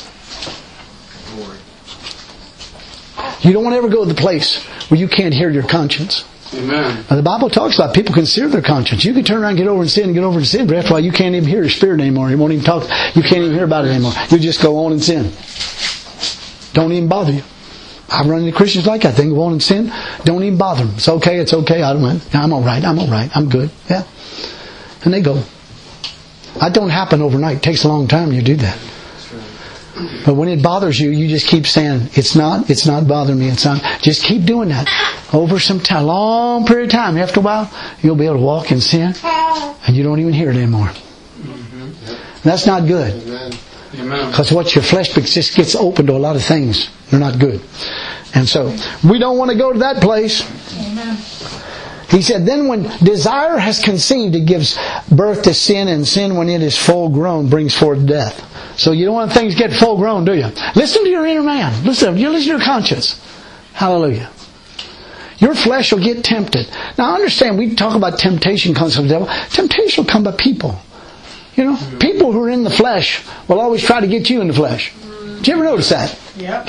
You don't want to ever go to the place where you can't hear your conscience. Amen. Now, the Bible talks about people can sear their conscience. You can turn around and get over and sin and get over and sin, but after a while you can't even hear your spirit anymore. You won't even talk. You can't even hear about it anymore. You just go on and sin. Don't even bother you. I've run into Christians like that. They go on and sin. Don't even bother them. It's okay. It's okay. I don't. I'm all right. I'm all right. I'm good. Yeah. And they go. That don't happen overnight. It takes a long time you do that. But when it bothers you, you just keep saying, it's not, it's not bothering me. It's not. Just keep doing that. Over some time, long period of time. After a while, you'll be able to walk in sin and you don't even hear it anymore. Mm-hmm. That's not good. Because what your flesh just gets open to a lot of things. They're not good. And so, we don't want to go to that place. Amen. He said, then when desire has conceived, it gives birth to sin, and sin, when it is full grown, brings forth death. So you don't want things to get full grown, do you? Listen to your inner man. Listen, you listen to your conscience. Hallelujah. Your flesh will get tempted. Now understand, we talk about temptation comes from the devil. Temptation will come by people. You know, people who are in the flesh will always try to get you in the flesh. Did you ever notice that? Yep.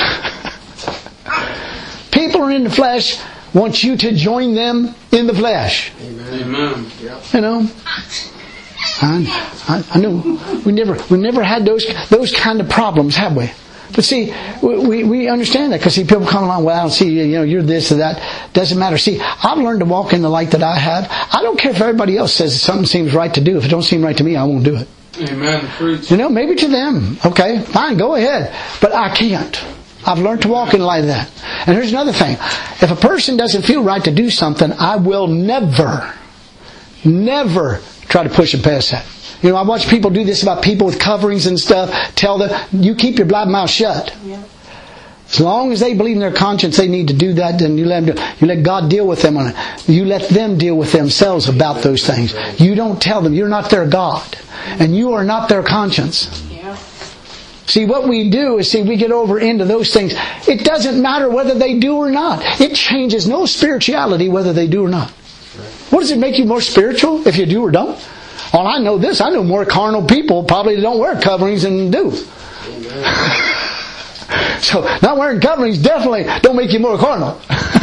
People who are in the flesh want you to join them in the flesh. Amen. You know, I, I, I know we never we never had those those kind of problems, have we? But see, we we understand that because see, people come along. Well, see, you know, you're this or that. Doesn't matter. See, I've learned to walk in the light that I have. I don't care if everybody else says something seems right to do. If it don't seem right to me, I won't do it. Amen. Preach. You know, maybe to them, okay, fine, go ahead. But I can't. I've learned to walk in the light of that. And here's another thing. If a person doesn't feel right to do something, I will never, never try to push them past that. You know, I watch people do this about people with coverings and stuff. Tell them, you keep your blab mouth shut. Yeah. As long as they believe in their conscience they need to do that, then you let them do, you let God deal with them on it. You let them deal with themselves about those things. You don't tell them. You're not their God. And you are not their conscience. Yeah. See, what we do is, see, we get over into those things. It doesn't matter whether they do or not. It changes no spirituality whether they do or not. What does it make you more spiritual if you do or don't? Well, I know this. I know more carnal people probably don't wear coverings than do. So not wearing coverings definitely don't make you more carnal.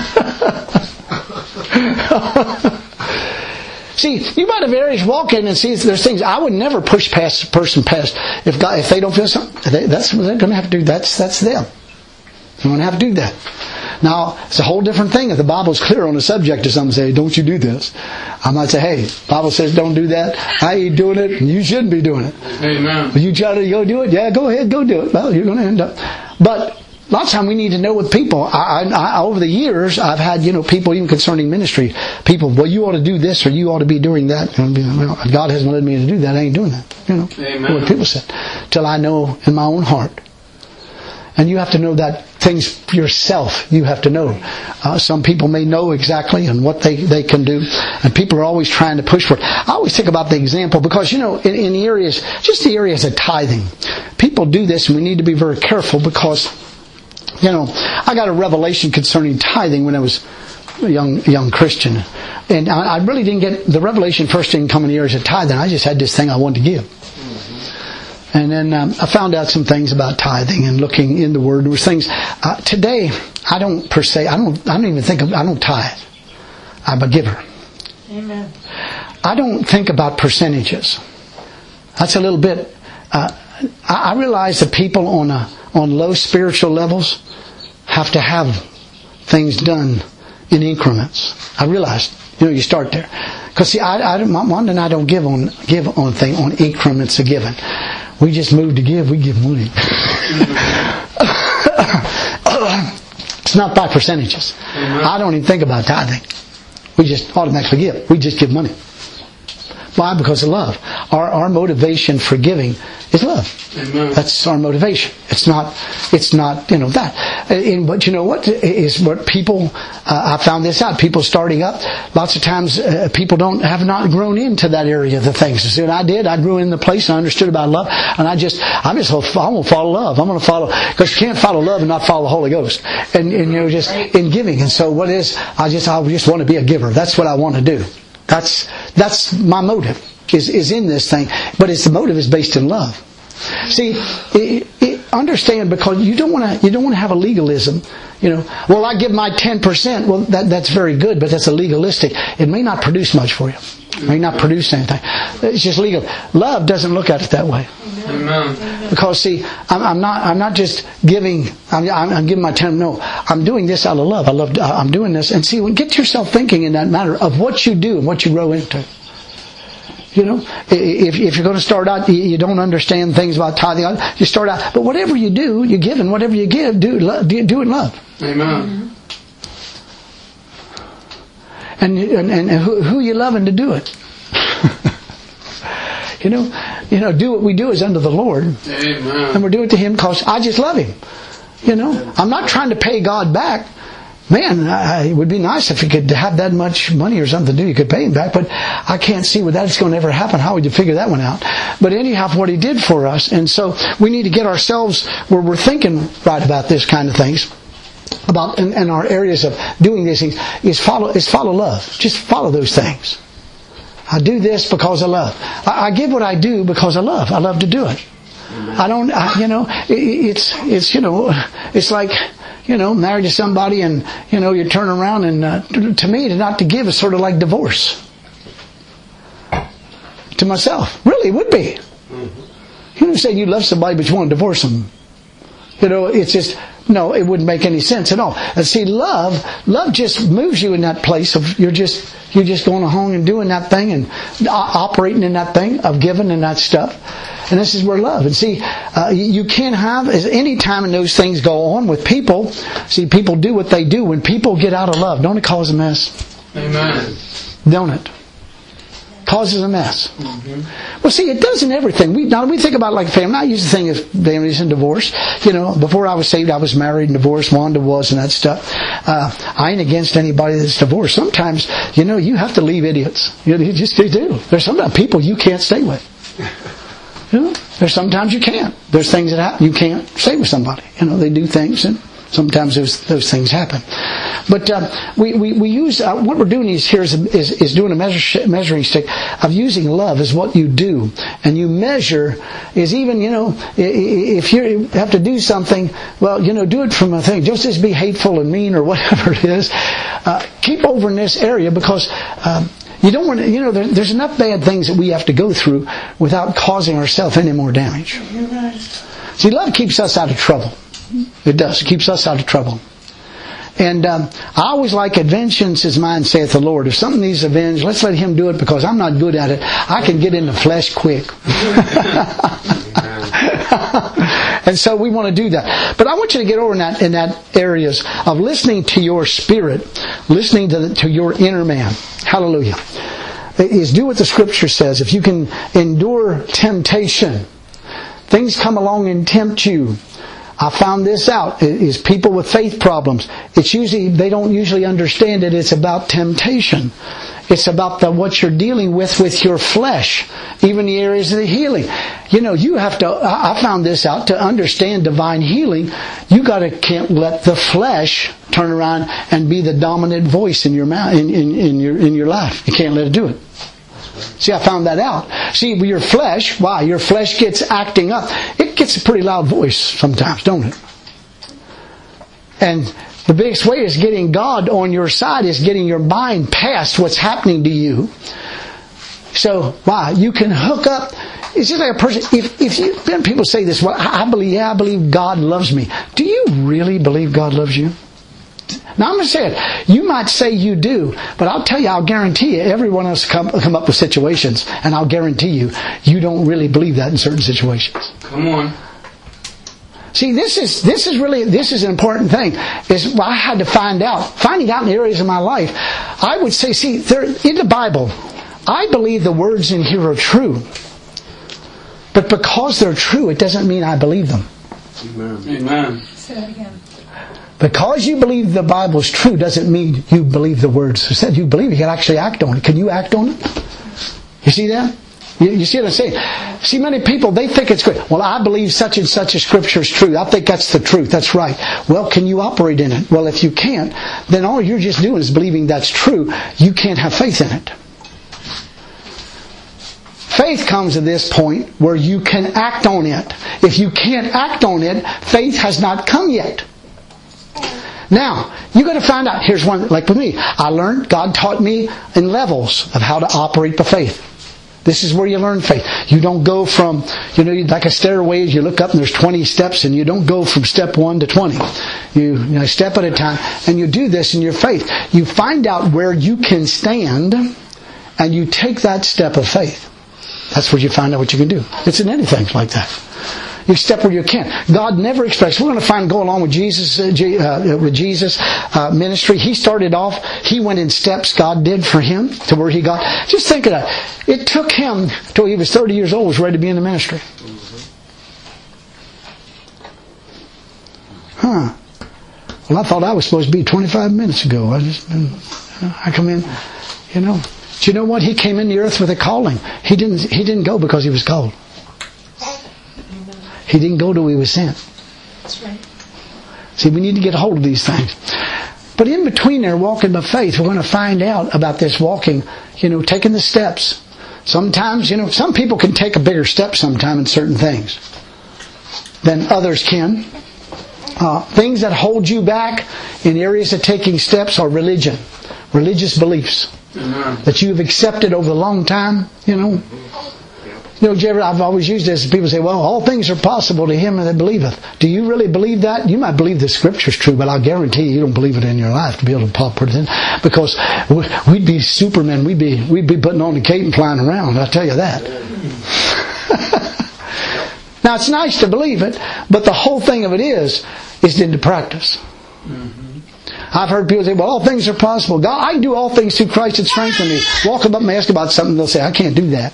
See, you might have areas walk in and see there's things I would never push past a person past. If God, if they don't feel something, they, that's what they're going to have to do. That's that's them. They're going to have to do that. Now, it's a whole different thing if the Bible's clear on the subject of something. Say, don't you do this. I might say, hey, the Bible says don't do that. I ain't doing it, and you shouldn't be doing it. Amen. Will you try to go do it? Yeah, go ahead, go do it. Well, you're going to end up. But lots of times we need to know with people. I, I, I, over the years, I've had, you know, people even concerning ministry. People, well, you ought to do this or you ought to be doing that. And be, well, God hasn't led me to do that. I ain't doing that. You know, Amen. What people said. Till I know in my own heart. And you have to know that things yourself. You have to know. Uh, some people may know exactly and what they, they can do. And people are always trying to push for it. I always think about the example because, you know, in, in the areas, just the areas of tithing. People do this and we need to be very careful because, you know, I got a revelation concerning tithing when I was a young, young Christian. And I, I really didn't get, the revelation first didn't come in the areas of tithing. I just had this thing I wanted to give. And then um, I found out some things about tithing and looking in the Word. There was things. Uh, today, I don't per se. I don't. I don't even think of. I don't tithe. I'm a giver. Amen. I don't think about percentages. That's a little bit. Uh, I, I realize that people on a, on low spiritual levels have to have things done in increments. I realize. You know, you start there. Because see, I, I, Wanda and I don't give on give on thing on increments of giving. We just move to give. We give money. It's not by percentages. Mm-hmm. I don't even think about tithing. We just automatically give. We just give money. Why? Because of love. Our our motivation for giving is love. Amen. That's our motivation. It's not. It's not. You know that. And but you know what is what people. Uh, I found this out. People starting up. Lots of times, uh, people don't have not grown into that area of the things. See what I did? I grew in the place and I understood about love, and I just. I'm just. I'm going to follow love. I'm going to follow because you can't follow love and not follow the Holy Ghost. And, and you know just in giving. And so what is? I just. I just want to be a giver. That's what I want to do. That's that's my motive is is in this thing, but it's the motive is based in love. See, it, it, understand because you don't want to you don't want to have a legalism. You know, well, I give my ten percent. Well, that that's very good, but that's a legalistic. It may not produce much for you. It may not produce anything. It's just legal. Love doesn't look at it that way. Amen. Because see, I'm, I'm not. I'm not just giving. I'm, I'm giving my ten. No, I'm doing this out of love. I love. I'm doing this. And see, get yourself thinking in that matter of what you do and what you grow into. You know, if if you're going to start out, you don't understand things about tithing. You start out, but whatever you do, you give, and whatever you give, do do, do it in love. Amen. And and, and who, who you loving to do it? You know, you know, do what we do is unto the Lord. Amen. And we're doing it to Him because I just love Him. You know, I'm not trying to pay God back. Man, I, it would be nice if you could have that much money or something to do. You could pay Him back, but I can't see where that's going to ever happen. How would you figure that one out? But anyhow, what He did for us, and so we need to get ourselves where we're thinking right about this kind of things. About in, in our areas of doing these things is follow is follow love. Just follow those things. I do this because of love. I, I give what I do because of love. I love to do it. I don't, I, you know, it, it's, it's, you know, it's like, you know, married to somebody and, you know, you turn around and, uh, to me, to not to give is sort of like divorce. To myself. Really, it would be. You don't say you love somebody but you want to divorce them. You know, it's just, no, it wouldn't make any sense at all. And see, love, love just moves you in that place of you're just, you're just going along and doing that thing and operating in that thing of giving and that stuff. And this is where love. And see, uh, you can't have, any time in those things go on with people, see, people do what they do. When people get out of love, don't it cause a mess? Amen. Don't it? Causes a mess. Mm-hmm. Well, see, it does in everything. We now we think about it like family. I use the thing of families and divorce. You know, before I was saved, I was married and divorced. Wanda was and that stuff. Uh, I ain't against anybody that's divorced. Sometimes, you know, you have to leave idiots. You, know, you just you do. There's some people you can't stay with. You know, there's sometimes you can't. There's things that happen you can't stay with somebody. You know, they do things and Sometimes those those things happen. But uh, we, we, we use, uh, what we're doing is here is, is, is doing a measure, measuring stick of using love as what you do. And you measure is even, you know, if you have to do something, well, you know, do it from a thing. Just as be hateful and mean or whatever it is. Uh, keep over in this area because um, you don't want to, you know, there, there's enough bad things that we have to go through without causing ourselves any more damage. See, love keeps us out of trouble. It does. It keeps us out of trouble. And um, I always like vengeance is mine, saith the Lord. If something needs avenged, let's let Him do it because I'm not good at it. I can get in the flesh quick. And so we want to do that. But I want you to get over in that in that areas of listening to your spirit, listening to the, to your inner man. Hallelujah. Is do what the Scripture says. If you can endure temptation, things come along and tempt you. I found this out, is people with faith problems. It's usually, they don't usually understand it. It's about temptation. It's about the, what you're dealing with with your flesh. Even the areas of the healing. You know, you have to, I found this out, to understand divine healing, you gotta, can't let the flesh turn around and be the dominant voice in your mouth, in, in, in your, in your life. You can't let it do it. See, I found that out. See, your flesh, why? Your flesh gets acting up. It gets a pretty loud voice sometimes, don't it? And the biggest way is getting God on your side, is getting your mind past what's happening to you. So, why? You can hook up. It's just like a person, if, if you, then people say this, well, I believe, yeah, I believe God loves me. Do you really believe God loves you? Now I'm going to say it. You might say you do, but I'll tell you, I'll guarantee you, everyone else come, come up with situations, and I'll guarantee you, you don't really believe that in certain situations. Come on. See, this is this is really this is an important thing. Is well, I had to find out, finding out in the areas of my life. I would say, see, there in the Bible, I believe the words in here are true, but because they're true, it doesn't mean I believe them. Amen. Amen. Say that again. Because you believe the Bible is true doesn't mean you believe the words. Instead, you believe, you can actually act on it. Can you act on it? You see that? You, you see what I'm saying? See, many people, they think it's good. Well, I believe such and such a scripture is true. I think that's the truth. That's right. Well, can you operate in it? Well, if you can't, then all you're just doing is believing that's true. You can't have faith in it. Faith comes to this point where you can act on it. If you can't act on it, faith has not come yet. Now, you got to find out. Here's one, like with me. I learned, God taught me in levels of how to operate by faith. This is where you learn faith. You don't go from, you know, like a stairway, you look up and there's twenty steps, and you don't go from step one to twenty. You, you know, step at a time, and you do this in your faith. You find out where you can stand, and you take that step of faith. That's where you find out what you can do. It's in anything like that. You step where you can. God never expects. We're going to find go along with Jesus. Uh, with Jesus' uh, ministry, He started off. He went in steps. God did for Him to where He got. Just think of that. It took Him till He was thirty years old, was ready to be in the ministry. Huh? Well, I thought I was supposed to be twenty-five minutes ago. I just, I come in, you know. Do you know what? He came in the earth with a calling. He didn't. He didn't go because he was called. He didn't go till he was sent. That's right. See, we need to get a hold of these things. But in between there, walking by faith, we're going to find out about this walking, you know, taking the steps. Sometimes, you know, some people can take a bigger step sometime in certain things than others can. Uh, things that hold you back in areas of taking steps are religion, religious beliefs mm-hmm. that you've accepted over a long time, you know. You know, Jerry, I've always used this. People say, well, all things are possible to him that believeth. Do you really believe that? You might believe the Scripture's true, but I'll guarantee you, you don't believe it in your life to be able to put it in. Because we'd be supermen. We'd be, we'd be putting on the cape and flying around. I'll tell you that. Now, it's nice to believe it, but the whole thing of it is, is into practice. Mm-hmm. I've heard people say, well, all things are possible. God, I can do all things through Christ that strengthens me. Walk them up and ask about something, they'll say, I can't do that.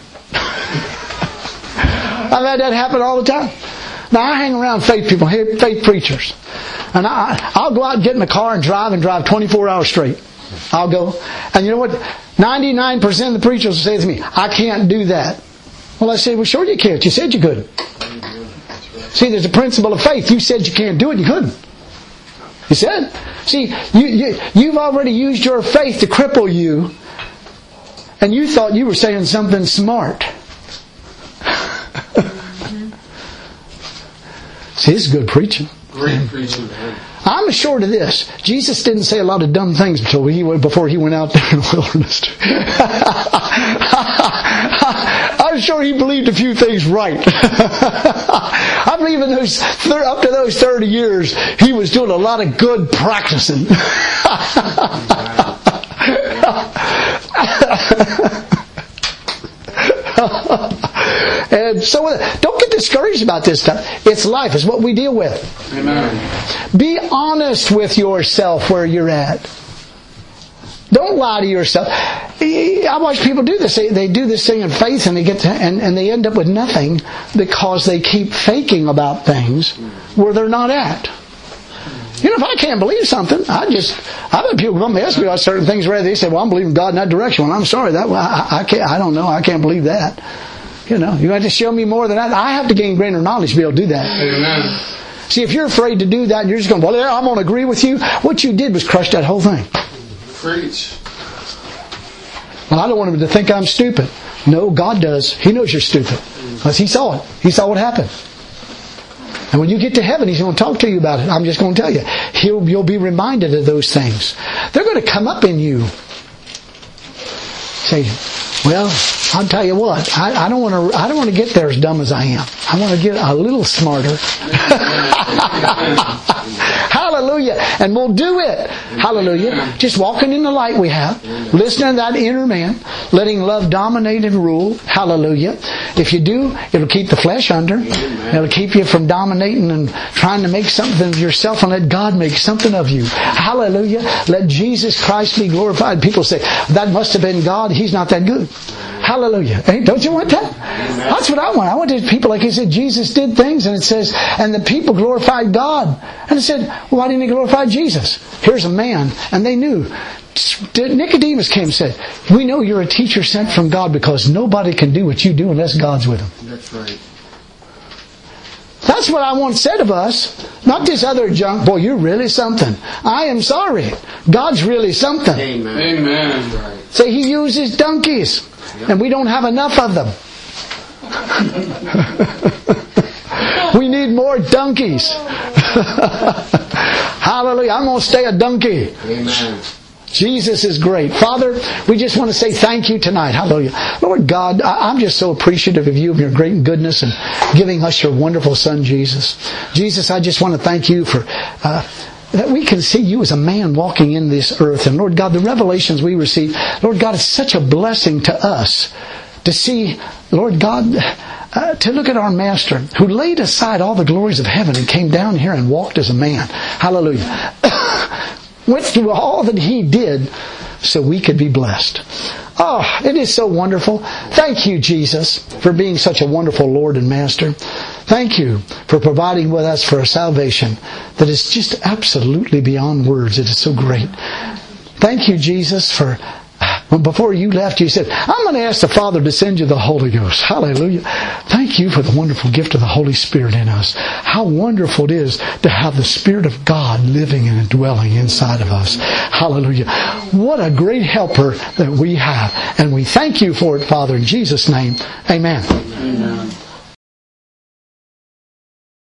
I've had that happen all the time. Now I hang around faith people, faith preachers. And I, I'll go out and get in the car and drive and drive twenty-four hours straight. I'll go. And you know what? ninety-nine percent of the preachers will say to me, I can't do that. Well, I say, well, sure you can't. You said you could. See, there's a principle of faith. You said you can't do it, you couldn't. He said. See, you, you, you've already used your faith to cripple you, and you thought you were saying something smart. See, this is good preaching. Great preaching. I'm assured of this. Jesus didn't say a lot of dumb things before he went, before he went out there in the wilderness. I'm sure he believed a few things right. I believe in those up to those thirty years, he was doing a lot of good practicing. And so, don't get discouraged about this stuff. It's life. It's what we deal with. Amen. Be honest with yourself where you're at. Don't lie to yourself. I watch people do this. They, they do this thing in faith, and they get to, and, and they end up with nothing because they keep faking about things where they're not at. You know, if I can't believe something, I just, I've had people come and ask me about certain things where they say, well, I'm believing God in that direction. Well, I'm sorry, that I, I can't, I don't know, I can't believe that. You know, you have to show me more than that. I have to gain greater knowledge to be able to do that. Amen. See, if you're afraid to do that and you're just going, well, yeah, I'm going to agree with you, what you did was crush that whole thing. Preach. Well, I don't want him to think I'm stupid. No, God does. He knows you're stupid. Because He saw it. He saw what happened. And when you get to heaven, He's going to talk to you about it. I'm just going to tell you. He'll, you'll be reminded of those things. They're going to come up in you. Say, well, I'll tell you what. I, I don't want to. I don't want to get there as dumb as I am. I want to get a little smarter. Hallelujah. And we'll do it. Hallelujah. Just walking in the light we have. Listening to that inner man. Letting love dominate and rule. Hallelujah. If you do, it'll keep the flesh under. It'll keep you from dominating and trying to make something of yourself, and let God make something of you. Hallelujah. Let Jesus Christ be glorified. People say, that must have been God. He's not that good. Hallelujah. Hey, don't you want that? That's what I want. I want to people like he said, Jesus did things, and it says, and the people glorified God. And it said, well, why didn't they glorify Jesus? Here's a man, and they knew. Nicodemus came and said, we know you're a teacher sent from God because nobody can do what you do unless God's with them. That's right. That's what I want said of us. Not this other junk. Boy, you're really something. I am sorry. God's really something. Amen. Amen. Right. Say He uses donkeys. Yep. And we don't have enough of them. We need more donkeys. Hallelujah. I'm going to stay a donkey. Amen. Jesus is great. Father, we just want to say thank you tonight. Hallelujah. Lord God, I'm just so appreciative of you, of your great goodness, and giving us your wonderful Son, Jesus. Jesus, I just want to thank you for uh, that we can see you as a man walking in this earth. And Lord God, the revelations we receive, Lord God, it's such a blessing to us to see, Lord God, uh, to look at our Master who laid aside all the glories of heaven and came down here and walked as a man. Hallelujah. Went through all that He did so we could be blessed. Oh, it is so wonderful. Thank you, Jesus, for being such a wonderful Lord and Master. Thank you for providing with us for a salvation that is just absolutely beyond words. It is so great. Thank you, Jesus, for before you left, you said, I'm going to ask the Father to send you the Holy Ghost. Hallelujah. Thank you for the wonderful gift of the Holy Spirit in us. How wonderful it is to have the Spirit of God living and dwelling inside of us. Hallelujah. What a great helper that we have. And we thank you for it, Father, in Jesus' name. Amen. Amen.